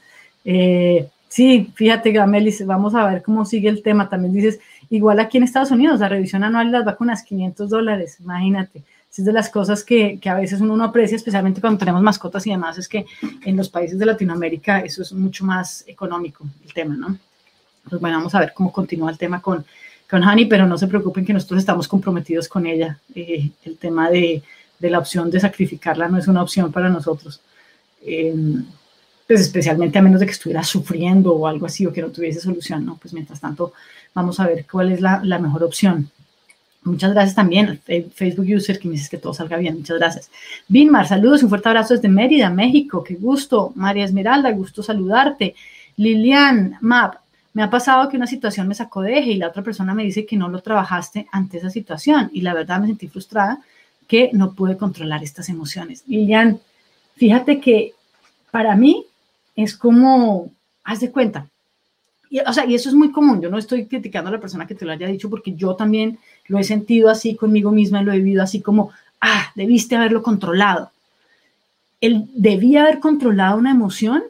Eh, sí, fíjate, Gamelis, vamos a ver cómo sigue el tema. También dices, igual aquí en Estados Unidos, la revisión anual de las vacunas, quinientos dólares, imagínate. Es de las cosas que, que a veces uno no aprecia, especialmente cuando tenemos mascotas y demás, es que en los países de Latinoamérica eso es mucho más económico, el tema, ¿no? Pues bueno, vamos a ver cómo continúa el tema con, con Hani, pero no se preocupen que nosotros estamos comprometidos con ella. Eh, el tema de, de la opción de sacrificarla no es una opción para nosotros. Eh, pues especialmente a menos de que estuviera sufriendo o algo así o que no tuviese solución, ¿no? Pues mientras tanto vamos a ver cuál es la, la mejor opción. Muchas gracias también al Facebook User que me dices que todo salga bien, muchas gracias. Binmar, saludos, un fuerte abrazo desde Mérida, México, qué gusto. María Esmeralda, gusto saludarte. Lilian Map, me ha pasado que una situación me sacó de eje y la otra persona me dice que no lo trabajaste ante esa situación y la verdad me sentí frustrada que no pude controlar estas emociones. Lilian, fíjate que para mí es como, haz de cuenta, y, o sea, y eso es muy común, yo no estoy criticando a la persona que te lo haya dicho porque yo también lo he sentido así conmigo misma, lo he vivido así como, ah, debiste haberlo controlado. El debía haber controlado una emoción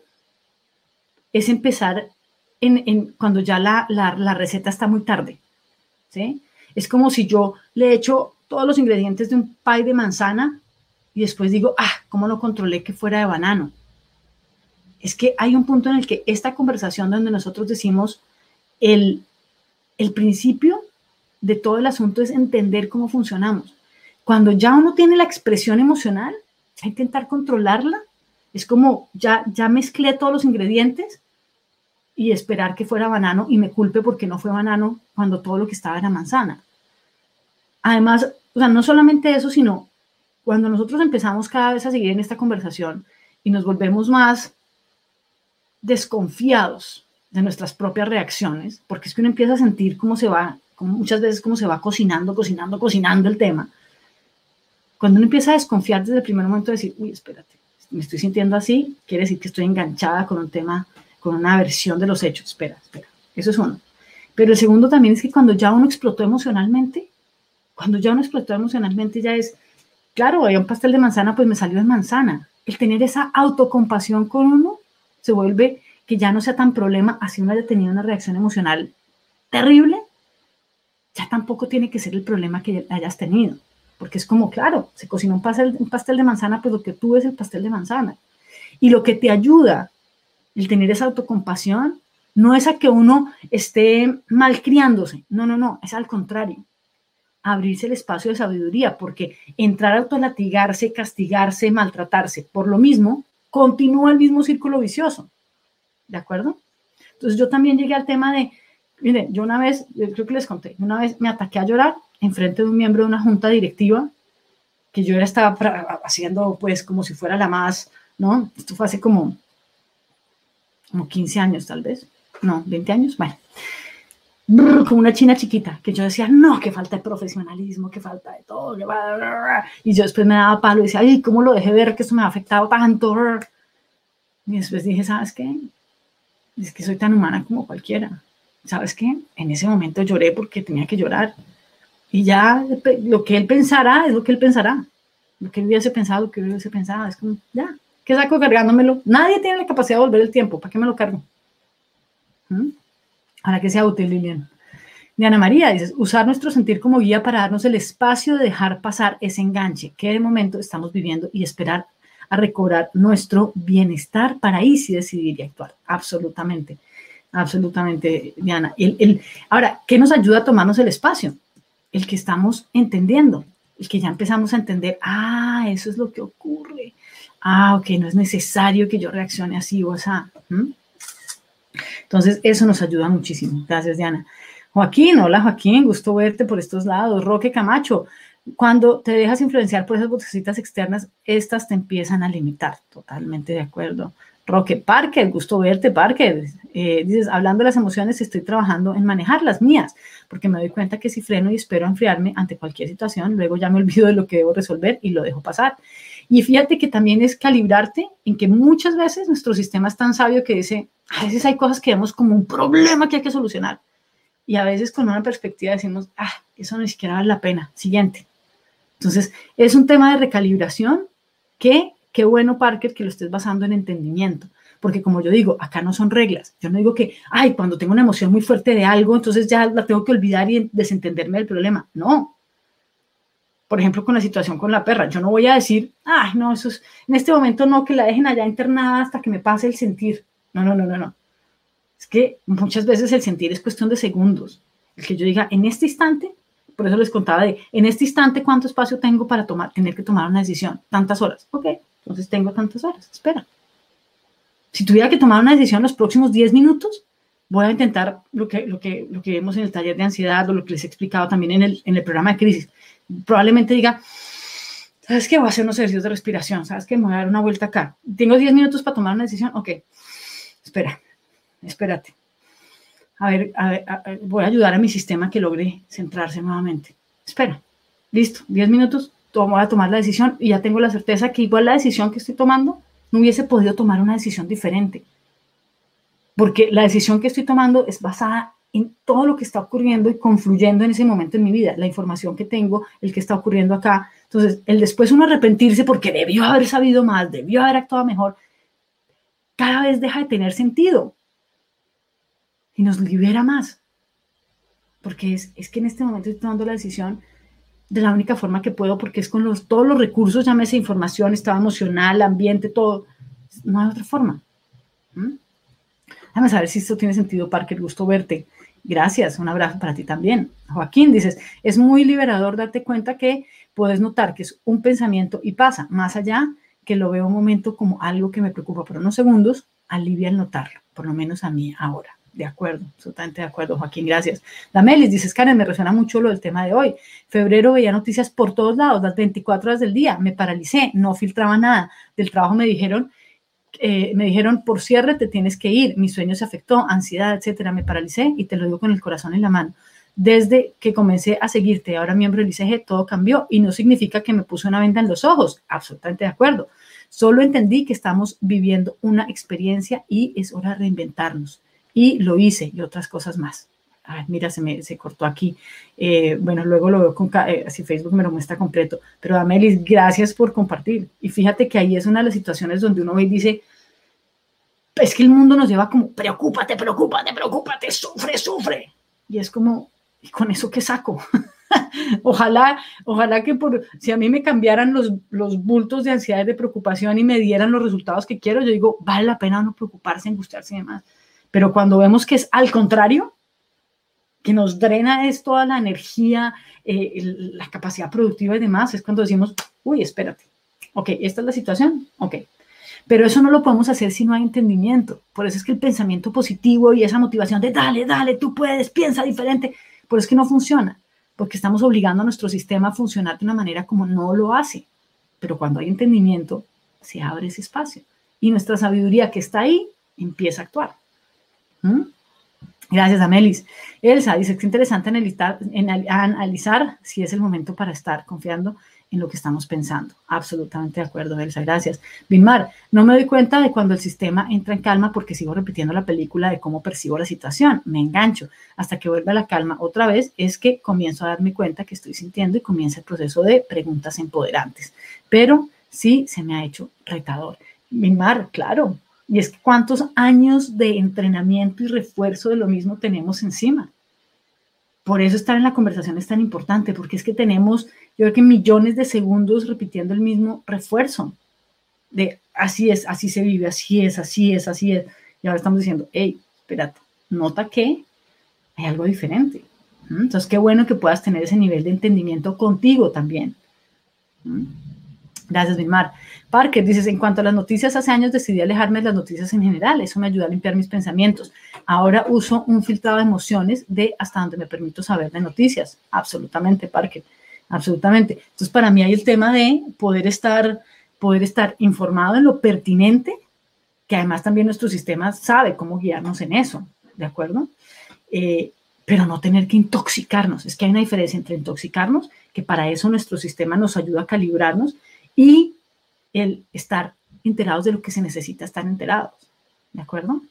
es empezar en, en, cuando ya la, la, la receta está muy tarde, ¿sí? Es como si yo le echo todos los ingredientes de un pie de manzana y después digo, ah, ¿cómo no controlé que fuera de banano? Es que hay un punto en el que esta conversación donde nosotros decimos el, el principio de todo el asunto es entender cómo funcionamos. Cuando ya uno tiene la expresión emocional, a intentar controlarla, es como ya, ya mezclé todos los ingredientes y esperar que fuera banano y me culpe porque no fue banano cuando todo lo que estaba era manzana. Además, o sea, no solamente eso, sino cuando nosotros empezamos cada vez a seguir en esta conversación y nos volvemos más desconfiados de nuestras propias reacciones, porque es que uno empieza a sentir cómo se va, como muchas veces cómo se va cocinando, cocinando, cocinando el tema. Cuando uno empieza a desconfiar desde el primer momento de decir, uy, espérate, me estoy sintiendo así, quiere decir que estoy enganchada con un tema, con una versión de los hechos, espera, espera, eso es uno. Pero el segundo también es que cuando ya uno explotó emocionalmente, cuando ya uno explotó emocionalmente ya es, claro, había un pastel de manzana, pues me salió de manzana. El tener esa autocompasión con uno se vuelve que ya no sea tan problema, así uno haya tenido una reacción emocional terrible, ya tampoco tiene que ser el problema que hayas tenido, porque es como, claro, se cocinó un pastel, un pastel de manzana, pues lo que tú ves es el pastel de manzana, y lo que te ayuda el tener esa autocompasión no es a que uno esté malcriándose, no, no, no, es al contrario, abrirse el espacio de sabiduría, porque entrar a autolatigarse, castigarse, maltratarse, por lo mismo, continúa el mismo círculo vicioso, ¿de acuerdo? Entonces yo también llegué al tema de, miren, yo una vez, yo creo que les conté, una vez me ataqué a llorar enfrente de un miembro de una junta directiva, que yo era, estaba haciendo pues como si fuera la más, ¿no? Esto fue hace como, como quince años tal vez, no, veinte años, bueno, como una china chiquita, que yo decía, no, que falta de profesionalismo, que falta de todo, que bla, bla, bla. Y yo después me daba palo y decía, ay, ¿cómo lo dejé ver que esto me ha afectado tanto? Y después dije, ¿sabes qué? Es que soy tan humana como cualquiera. ¿Sabes qué? En ese momento lloré porque tenía que llorar. Y ya lo que él pensará es lo que él pensará. Lo que él hubiese pensado, lo que él hubiese pensado. Es como, ya, ¿qué saco cargándomelo? Nadie tiene la capacidad de volver el tiempo. ¿Para qué me lo cargo? ¿Mm? Para que sea útil, Lilian. Diana María, dices, usar nuestro sentir como guía para darnos el espacio de dejar pasar ese enganche que de momento estamos viviendo y esperar a recobrar nuestro bienestar para ahí sí decidir y actuar. Absolutamente, absolutamente, Diana. El, el, ahora, ¿qué nos ayuda a tomarnos el espacio? El que estamos entendiendo, el que ya empezamos a entender, ah, eso es lo que ocurre. Ah, ok, no es necesario que yo reaccione así o así. ¿Mm? Entonces, eso nos ayuda muchísimo. Gracias, Diana. Joaquín, hola Joaquín, gusto verte por estos lados. Roque Camacho, cuando te dejas influenciar por esas vocecitas externas, estas te empiezan a limitar. Totalmente de acuerdo. Roque Parker, gusto verte, Parker. Eh, dices, hablando de las emociones, estoy trabajando en manejar las mías, porque me doy cuenta que si freno y espero enfriarme ante cualquier situación, luego ya me olvido de lo que debo resolver y lo dejo pasar. Y fíjate que también es calibrarte en que muchas veces nuestro sistema es tan sabio que dice, a veces hay cosas que vemos como un problema que hay que solucionar. Y a veces con una perspectiva decimos, ah, eso ni siquiera vale la pena. Siguiente. Entonces, es un tema de recalibración que, qué bueno, Parker, que lo estés basando en entendimiento. porque como yo digo, acá no son reglas. Yo no digo que, ay, cuando tengo una emoción muy fuerte de algo, entonces ya la tengo que olvidar y desentenderme del problema. No. Por ejemplo, con la situación con la perra, yo no voy a decir, ay, no, eso es, en este momento no, que la dejen allá internada hasta que me pase el sentir. No, no, no, no, no. Es que muchas veces el sentir es cuestión de segundos. El que yo diga, en este instante, por eso les contaba de, en este instante, ¿cuánto espacio tengo para tomar, tener que tomar una decisión? Tantas horas. Ok, entonces tengo tantas horas, espera. Si tuviera que tomar una decisión en los próximos diez minutos, voy a intentar lo que, lo que, lo que vemos en el taller de ansiedad o lo que les he explicado también en el, en el programa de crisis. Probablemente diga, ¿sabes qué? Voy a hacer unos ejercicios de respiración, ¿sabes qué? Me voy a dar una vuelta acá. Tengo diez minutos para tomar una decisión, ok, espera, espérate. A ver, a ver, a ver, voy a ayudar a mi sistema a que logre centrarse nuevamente. Espera, listo, diez minutos, voy a tomar la decisión y ya tengo la certeza que igual la decisión que estoy tomando no hubiese podido tomar una decisión diferente. Porque la decisión que estoy tomando es basada en todo lo que está ocurriendo y confluyendo en ese momento en mi vida, la información que tengo, el que está ocurriendo acá. Entonces, el después uno arrepentirse porque debió haber sabido más, debió haber actuado mejor, cada vez deja de tener sentido y nos libera más. Porque es, es que en este momento estoy tomando la decisión de la única forma que puedo, porque es con los, todos los recursos, llámese información, estado emocional, ambiente, todo. No hay otra forma. ¿Mm? Déjame saber si esto tiene sentido, Parker, gusto verte. Gracias, un abrazo para ti también. Joaquín, dices, es muy liberador darte cuenta que puedes notar que es un pensamiento y pasa, más allá que lo veo un momento como algo que me preocupa por unos segundos, alivia el notarlo, por lo menos a mí ahora. De acuerdo, absolutamente de acuerdo, Joaquín, gracias. Damelis, dices, Karen, me resuena mucho lo del tema de hoy. Febrero veía noticias por todos lados, las veinticuatro horas del día, me paralicé, no filtraba nada. Del trabajo me dijeron, Eh, me dijeron, por cierre te tienes que ir, mi sueño se afectó, ansiedad, etcétera, me paralicé y te lo digo con el corazón en la mano. Desde que comencé a seguirte, ahora miembro del I C G, todo cambió y no significa que me puse una venda en los ojos, absolutamente de acuerdo. Solo entendí que estamos viviendo una experiencia y es hora de reinventarnos. Y lo hice y otras cosas más. Ay, mira, se me se cortó aquí. Eh, bueno, luego lo veo con, eh, si Facebook me lo muestra completo. Pero Amelis, gracias por compartir. Y fíjate que ahí es una de las situaciones donde uno ve y dice, es que el mundo nos lleva como, preocúpate, preocúpate, preocúpate, sufre, sufre. Y es como, ¿y con eso qué saco? ojalá, ojalá que por, si a mí me cambiaran los, los bultos de ansiedad y de preocupación y me dieran los resultados que quiero, yo digo, vale la pena no preocuparse, angustiarse y demás. Pero cuando vemos que es al contrario, que nos drena es toda la energía, eh, la capacidad productiva y demás, es cuando decimos, uy, espérate, ok, esta es la situación, ok. Pero eso no lo podemos hacer si no hay entendimiento. Por eso es que el pensamiento positivo y esa motivación de dale, dale, tú puedes, piensa diferente, por eso es que no funciona, porque estamos obligando a nuestro sistema a funcionar de una manera como no lo hace. Pero cuando hay entendimiento, se abre ese espacio y nuestra sabiduría que está ahí empieza a actuar. ¿Mm? Gracias, Amelis. Elsa dice que es interesante analizar, en, analizar si es el momento para estar confiando en lo que estamos pensando. Absolutamente de acuerdo, Elsa, gracias. Vilmar, no me doy cuenta de cuando el sistema entra en calma porque sigo repitiendo la película de cómo percibo la situación. Me engancho. Hasta que vuelva la calma otra vez es que comienzo a darme cuenta que estoy sintiendo y comienza el proceso de preguntas empoderantes. Pero sí se me ha hecho retador. Vilmar, claro. Y es que cuántos años de entrenamiento y refuerzo de lo mismo tenemos encima. Por eso estar en la conversación es tan importante, porque es que tenemos, yo creo que millones de segundos repitiendo el mismo refuerzo. De así es, así se vive, así es, así es, así es. Y ahora estamos diciendo, hey, espérate, nota que hay algo diferente. Entonces, qué bueno que puedas tener ese nivel de entendimiento contigo también. Gracias, Vilmar. Parker, dices, en cuanto a las noticias, hace años decidí alejarme de las noticias en general. Eso me ayuda a limpiar mis pensamientos. Ahora uso un filtrado de emociones de hasta donde me permito saber de noticias. Absolutamente, Parker. Absolutamente. Entonces, para mí hay el tema de poder estar, poder estar informado en lo pertinente, que además también nuestro sistema sabe cómo guiarnos en eso. ¿De acuerdo? Eh, pero no tener que intoxicarnos. Es que hay una diferencia entre intoxicarnos, que para eso nuestro sistema nos ayuda a calibrarnos, y el estar enterados de lo que se necesita estar enterados. ¿De acuerdo?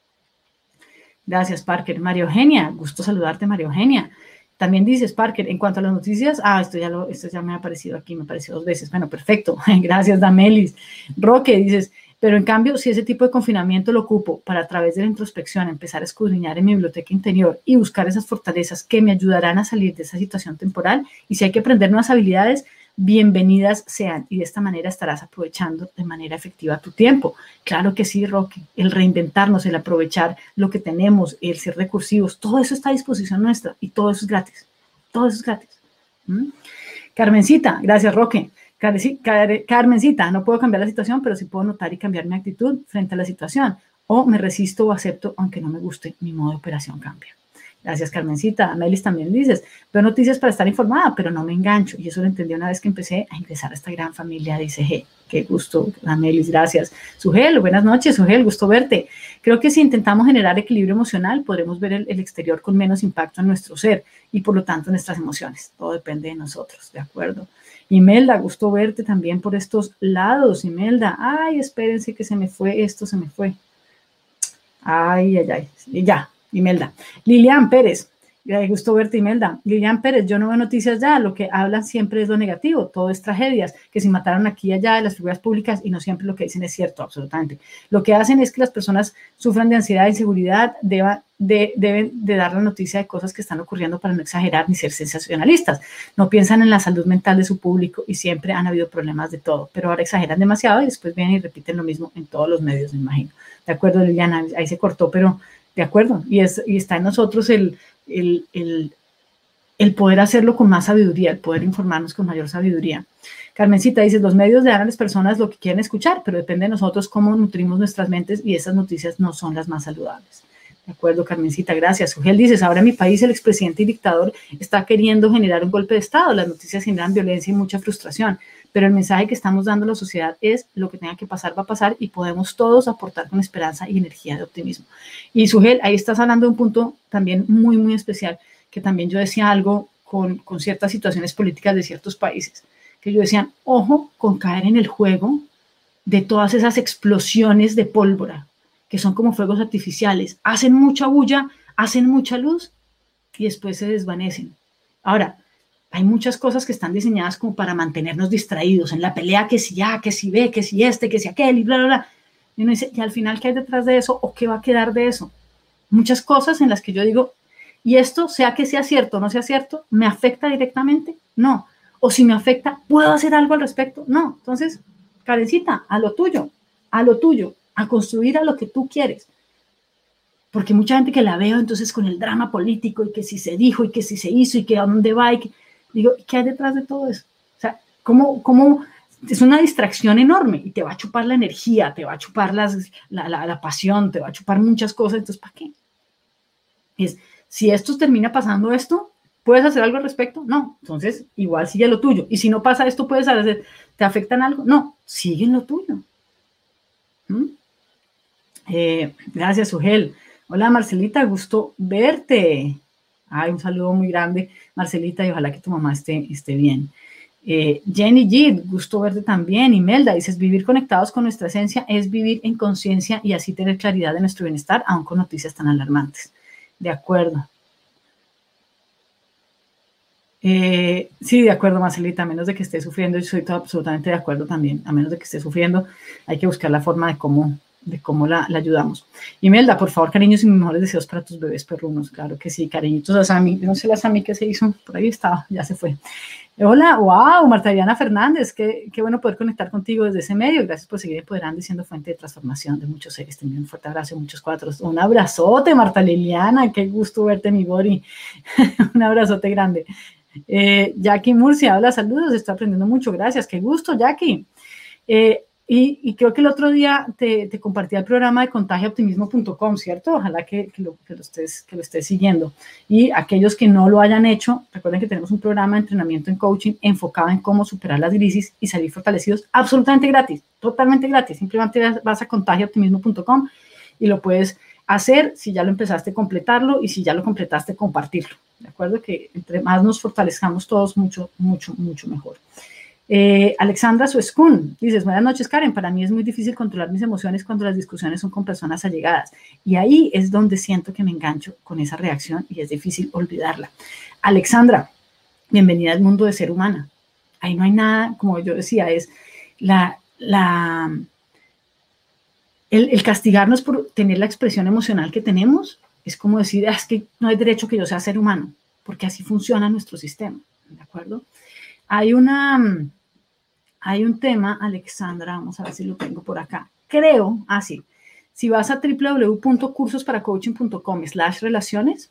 Gracias, Parker. María Eugenia, gusto saludarte, María Eugenia. También dices, Parker, en cuanto a las noticias, ah, esto ya, lo, esto ya me ha aparecido aquí, me apareció dos veces. Bueno, perfecto. Gracias, Damelis. Roque, dices, Pero en cambio, si ese tipo de confinamiento lo ocupo para a través de la introspección empezar a escudriñar en mi biblioteca interior y buscar esas fortalezas que me ayudarán a salir de esa situación temporal, y si hay que aprender nuevas habilidades, bienvenidas sean, y de esta manera estarás aprovechando de manera efectiva tu tiempo. Claro que sí, Roque, el reinventarnos, el aprovechar lo que tenemos, el ser recursivos, todo eso está a disposición nuestra y todo eso es gratis, todo eso es gratis. ¿Mm? Carmencita, gracias, Roque. Carmencita, no puedo cambiar la situación, pero sí puedo notar y cambiar mi actitud frente a la situación, o me resisto o acepto, aunque no me guste, mi modo de operación cambia. Gracias, Carmencita. Melis también dices, veo noticias para estar informada, pero no me engancho, y eso lo entendí una vez que empecé a ingresar a esta gran familia de I C G. Qué gusto, Melis, gracias. Sugel, buenas noches, Sugel, gusto verte. Creo que si intentamos generar equilibrio emocional, podremos ver el, el exterior con menos impacto en nuestro ser y por lo tanto en nuestras emociones. Todo depende de nosotros, ¿de acuerdo? Imelda, gusto verte también por estos lados, Imelda. Ay, espérense que se me fue, esto se me fue. Ay, ay, ay, y ya, Imelda. Lilian Pérez, gusto verte, Imelda. Lilian Pérez, yo no veo noticias ya, lo que hablan siempre es lo negativo, todo es tragedias, que si mataron aquí y allá de las figuras públicas, y no siempre lo que dicen es cierto, absolutamente. Lo que hacen es que las personas sufran de ansiedad e inseguridad, deba, de, deben de dar la noticia de cosas que están ocurriendo para no exagerar ni ser sensacionalistas. No piensan en la salud mental de su público y siempre han habido problemas de todo, pero ahora exageran demasiado y después vienen y repiten lo mismo en todos los medios, me imagino. De acuerdo, Liliana, ahí se cortó, pero de acuerdo, y, es, y está en nosotros el, el, el, el poder hacerlo con más sabiduría, el poder informarnos con mayor sabiduría. Carmencita dice, los medios le dan a las personas lo que quieren escuchar, pero depende de nosotros cómo nutrimos nuestras mentes y esas noticias no son las más saludables. De acuerdo, Carmencita, gracias. Sugel dices, ahora en mi país el expresidente y dictador está queriendo generar un golpe de Estado, las noticias generan violencia y mucha frustración, pero el mensaje que estamos dando a la sociedad es lo que tenga que pasar va a pasar y podemos todos aportar con esperanza y energía de optimismo. Y Sugel, ahí estás hablando de un punto también muy, muy especial, que también yo decía algo con, con ciertas situaciones políticas de ciertos países, que yo decía, ojo con caer en el juego de todas esas explosiones de pólvora, que son como fuegos artificiales, hacen mucha bulla, hacen mucha luz y después se desvanecen. Ahora, hay muchas cosas que están diseñadas como para mantenernos distraídos en la pelea, que si ya, que si ve, que si este, que si aquel, y bla, bla, bla. Y uno dice, ¿y al final qué hay detrás de eso? ¿O qué va a quedar de eso? Muchas cosas en las que yo digo, ¿y esto, sea que sea cierto o no sea cierto, me afecta directamente? No. O si me afecta, ¿puedo hacer algo al respecto? No. Entonces, Karencita, a lo tuyo, a lo tuyo, a construir a lo que tú quieres. Porque mucha gente que la veo entonces con el drama político y que si se dijo y que si se hizo y que a dónde va y que... Digo, ¿qué hay detrás de todo eso? O sea, ¿cómo, cómo es una distracción enorme y te va a chupar la energía, te va a chupar las, la, la, la pasión, te va a chupar muchas cosas? Entonces, ¿para qué? Es, si esto termina pasando esto, ¿puedes hacer algo al respecto? No. Entonces, igual sigue lo tuyo. Y si no pasa esto, ¿puedes hacer? ¿Te afectan algo? No. Sigue en lo tuyo. ¿Mm? Eh, gracias, Sugel. Hola, Marcelita, gusto verte. Ay, un saludo muy grande, Marcelita, y ojalá que tu mamá esté, esté bien. Eh, Jenny G, gusto verte también. Imelda, dices, vivir conectados con nuestra esencia es vivir en conciencia y así tener claridad de nuestro bienestar, aun con noticias tan alarmantes. De acuerdo. Eh, sí, de acuerdo, Marcelita, a menos de que esté sufriendo, y soy todo, absolutamente de acuerdo también, a menos de que esté sufriendo, hay que buscar la forma de cómo... de cómo la, la ayudamos. Imelda, por favor, cariños y mis mejores deseos para tus bebés perrunos. Claro que sí, cariñitos a Sammy. No sé la Sammy que se hizo, por ahí estaba, ya se fue. Hola, wow, Marta Diana Fernández, qué, qué bueno poder conectar contigo desde ese medio. Gracias por seguir empoderando y siendo fuente de transformación de muchos seres. Te envío un fuerte abrazo y muchos cuatros. Un abrazote, Marta Liliana, qué gusto verte, mi Bori. Un abrazote grande. Eh, Jackie Murcia, hola, saludos, estoy aprendiendo mucho, gracias, qué gusto, Jackie. Eh, Y, y creo que el otro día te, te compartí el programa de contagio optimismo punto com, ¿cierto? Ojalá que, que, lo, que, lo estés, que lo estés siguiendo. Y aquellos que no lo hayan hecho, recuerden que tenemos un programa de entrenamiento en coaching enfocado en cómo superar las crisis y salir fortalecidos absolutamente gratis, totalmente gratis. Simplemente vas a contagio optimismo punto com y lo puedes hacer. Si ya lo empezaste, completarlo, y si ya lo completaste, compartirlo. ¿De acuerdo? Que entre más nos fortalezcamos todos, mucho, mucho, mucho mejor. Eh, Alexandra Suescún, dices, buenas noches, Karen, para mí es muy difícil controlar mis emociones cuando las discusiones son con personas allegadas, y ahí es donde siento que me engancho con esa reacción y es difícil olvidarla. Alexandra, bienvenida al mundo de ser humana. Ahí no hay nada, como yo decía, es la, la, el, el castigarnos por tener la expresión emocional que tenemos es como decir, ah, es que no hay derecho que yo sea ser humano, porque así funciona nuestro sistema, ¿de acuerdo? Hay una, hay un tema, Alexandra, vamos a ver si lo tengo por acá, creo, ah, sí, si vas a w w w punto cursos para coaching punto com slash relaciones,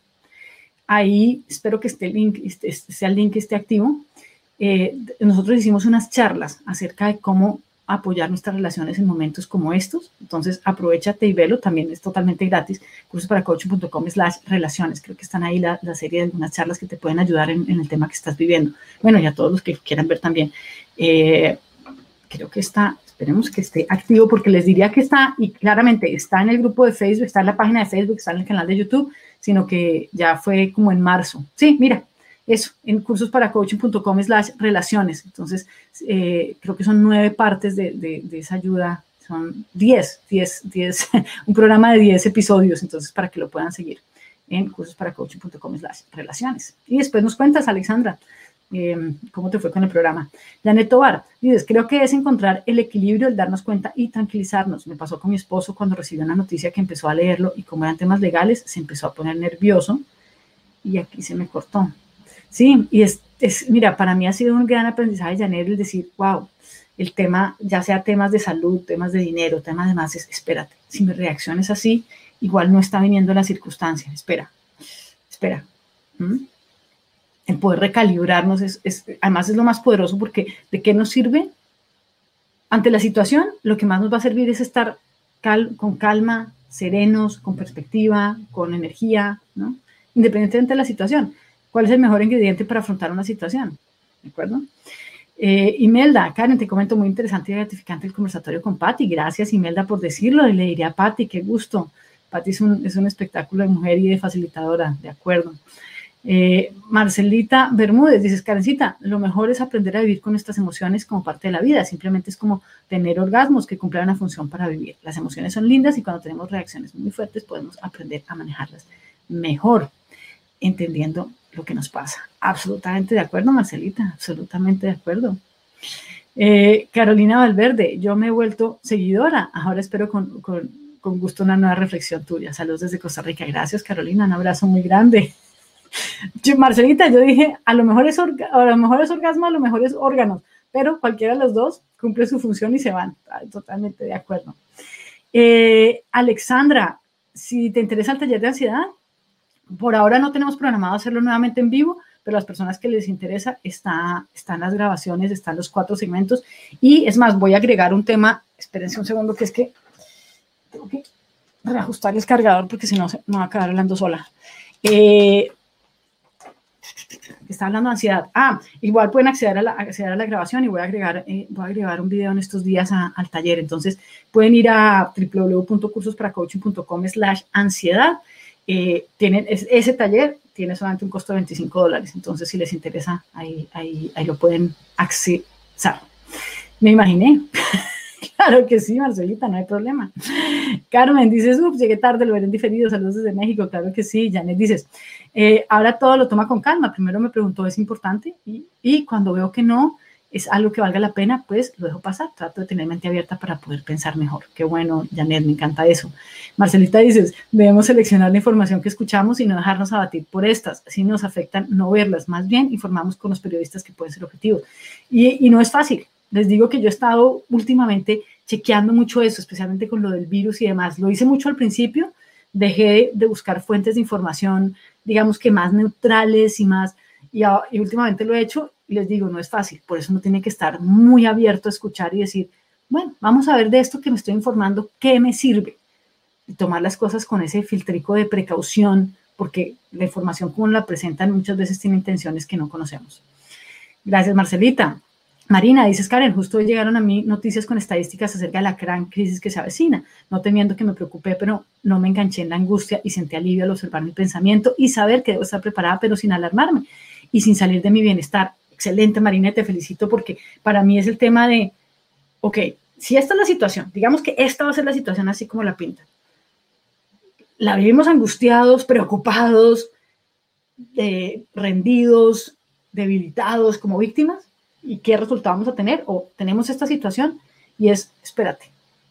ahí espero que esté el link, este, sea el link que esté activo. Eh, nosotros hicimos unas charlas acerca de cómo apoyar nuestras relaciones en momentos como estos. Entonces, aprovechate y velo. También es totalmente gratis. cursos para coaching punto com slash relaciones. Creo que están ahí la, la serie de algunas charlas que te pueden ayudar en, en el tema que estás viviendo. Bueno, y a todos los que quieran ver también. Eh, creo que está, esperemos que esté activo, porque les diría que está, y claramente está en el grupo de Facebook, está en la página de Facebook, está en el canal de YouTube, sino que ya fue como en marzo. Sí, mira, eso, en cursos para coaching punto com slash relaciones. Entonces, eh, creo que son nueve partes de, de, de esa ayuda, son diez, diez, diez, un programa de diez episodios, entonces para que lo puedan seguir en cursos para coaching punto com slash relaciones. Y después nos cuentas, Alexandra, eh, cómo te fue con el programa. Janet Tobar, dices, creo que es encontrar el equilibrio, el darnos cuenta y tranquilizarnos. Me pasó con mi esposo cuando recibió una noticia que empezó a leerlo y como eran temas legales, se empezó a poner nervioso y aquí se me cortó. Sí, y es, es, mira, para mí ha sido un gran aprendizaje, Janet, el decir, wow, el tema, ya sea temas de salud, temas de dinero, temas de más, es, espérate, si mi reacción es así, igual no está viniendo la circunstancia, espera, espera. ¿Mm? El poder recalibrarnos, es, es, además es lo más poderoso, porque ¿de qué nos sirve? Ante la situación, lo que más nos va a servir es estar cal, con calma, serenos, con perspectiva, con energía, ¿no? Independientemente de la situación. ¿Cuál es el mejor ingrediente para afrontar una situación? ¿De acuerdo? Eh, Imelda, Karen, te comento, muy interesante y gratificante el conversatorio con Patti. Gracias, Imelda, por decirlo. Y le diría a Patti, qué gusto. Patti es un, es un espectáculo de mujer y de facilitadora, de acuerdo. Eh, Marcelita Bermúdez, dices, Karencita, lo mejor es aprender a vivir con estas emociones como parte de la vida. Simplemente es como tener orgasmos que cumplan una función para vivir. Las emociones son lindas y cuando tenemos reacciones muy fuertes podemos aprender a manejarlas mejor, entendiendo lo que nos pasa. Absolutamente de acuerdo, Marcelita, absolutamente de acuerdo. Eh, Carolina Valverde, yo me he vuelto seguidora, ahora espero con, con, con gusto una nueva reflexión tuya. Saludos desde Costa Rica. Gracias, Carolina, un abrazo muy grande. Yo, Marcelita, yo dije, a lo mejor es orga, a lo mejor es orgasmo, a lo mejor es órganos, pero cualquiera de los dos cumple su función y se van. Totalmente de acuerdo. Eh, Alexandra, si te interesa el taller de ansiedad, por ahora no tenemos programado hacerlo nuevamente en vivo, pero las personas que les interesa, está, están las grabaciones, están los cuatro segmentos. Y es más, voy a agregar un tema, espérense un segundo, que es que tengo que reajustar el cargador porque si no me va a quedar hablando sola. Eh, está hablando de ansiedad. Ah, igual pueden acceder a la, acceder a la grabación y voy a agregar, eh, voy a agregar un video en estos días a, al taller. Entonces pueden ir a w w w punto cursos para coaching punto com slash ansiedad. Eh, tienen es, ese taller tiene solamente un costo de veinticinco dólares. Entonces si les interesa, ahí, ahí, ahí lo pueden accesar. Me imaginé. Claro que sí, Marcelita, no hay problema. Carmen, dices, ups, llegué tarde, lo veré en diferido, saludos desde México, claro que sí. Janet, dices, eh, ahora todo lo toma con calma, primero me preguntó, ¿es importante? Y, y cuando veo que no es algo que valga la pena, pues lo dejo pasar, trato de tener mente abierta para poder pensar mejor. Qué bueno, Janet, me encanta eso. Marcelita, dices, debemos seleccionar la información que escuchamos y no dejarnos abatir por estas, si nos afectan no verlas, más bien informamos con los periodistas que pueden ser objetivos. Y, y no es fácil. Les digo que yo he estado últimamente chequeando mucho eso, especialmente con lo del virus y demás. Lo hice mucho al principio, dejé de buscar fuentes de información, digamos que más neutrales y más, y, a, y últimamente lo he hecho y les digo, no es fácil, por eso uno tiene que estar muy abierto a escuchar y decir, bueno, vamos a ver de esto que me estoy informando, ¿qué me sirve? Y tomar las cosas con ese filtrico de precaución, porque la información como la presentan muchas veces tiene intenciones que no conocemos. Gracias, Marcelita. Marina, dices, Karen, justo hoy llegaron a mí noticias con estadísticas acerca de la gran crisis que se avecina, no temiendo que me preocupé, pero no me enganché en la angustia y sentí alivio al observar mi pensamiento y saber que debo estar preparada, pero sin alarmarme y sin salir de mi bienestar. Excelente, Marina, te felicito porque para mí es el tema de, ok, si esta es la situación, digamos que esta va a ser la situación así como la pintan. La vivimos angustiados, preocupados, eh, rendidos, debilitados como víctimas. ¿Y qué resultado vamos a tener? O tenemos esta situación y es, espérate,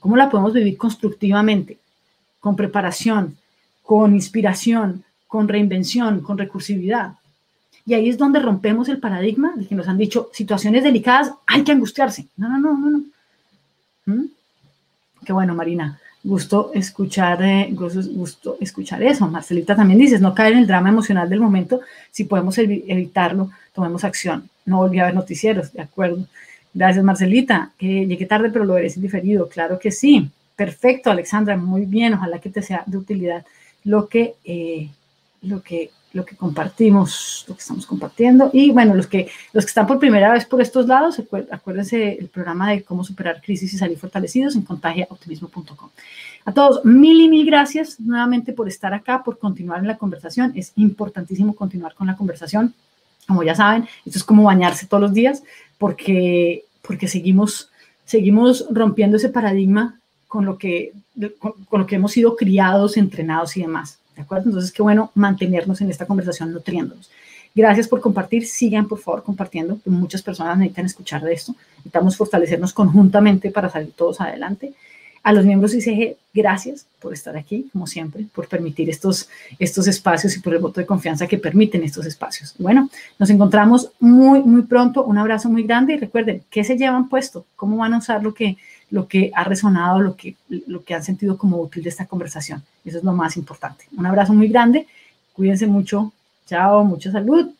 ¿Cómo la podemos vivir constructivamente, con preparación, con inspiración, con reinvención, con recursividad? Y ahí es donde rompemos el paradigma de que nos han dicho, situaciones delicadas, hay que angustiarse. No, no, no, no, no. ¿Mm? Qué bueno, Marina. Gusto escuchar, eh, gusto, gusto escuchar eso. Marcelita también dices, no caer en el drama emocional del momento. Si podemos evitarlo, tomemos acción. No volví a ver noticieros, de acuerdo. Gracias, Marcelita. Que llegué tarde, pero lo veré sin diferido. Claro que sí. Perfecto, Alexandra. Muy bien. Ojalá que te sea de utilidad lo que, eh, lo que, lo que compartimos, lo que estamos compartiendo. Y bueno, los que, los que están por primera vez por estos lados, acuérdense el programa de cómo superar crisis y salir fortalecidos en contagia optimismo punto com. A todos, mil y mil gracias nuevamente por estar acá, por continuar en la conversación. Es importantísimo continuar con la conversación. Como ya saben, esto es como bañarse todos los días, porque, porque seguimos, seguimos rompiendo ese paradigma con lo, que, con, con lo que hemos sido criados, entrenados y demás. ¿De acuerdo? Entonces, qué bueno mantenernos en esta conversación nutriéndonos. Gracias por compartir. Sigan, por favor, compartiendo. Muchas personas necesitan escuchar de esto. Necesitamos fortalecernos conjuntamente para salir todos adelante. A los miembros I C G, gracias por estar aquí, como siempre, por permitir estos, estos espacios y por el voto de confianza que permiten estos espacios. Bueno, nos encontramos muy, muy pronto. Un abrazo muy grande y recuerden, ¿qué se llevan puesto? ¿Cómo van a usar lo que, lo que ha resonado, lo que, lo que han sentido como útil de esta conversación? Eso es lo más importante. Un abrazo muy grande. Cuídense mucho. Chao, mucha salud.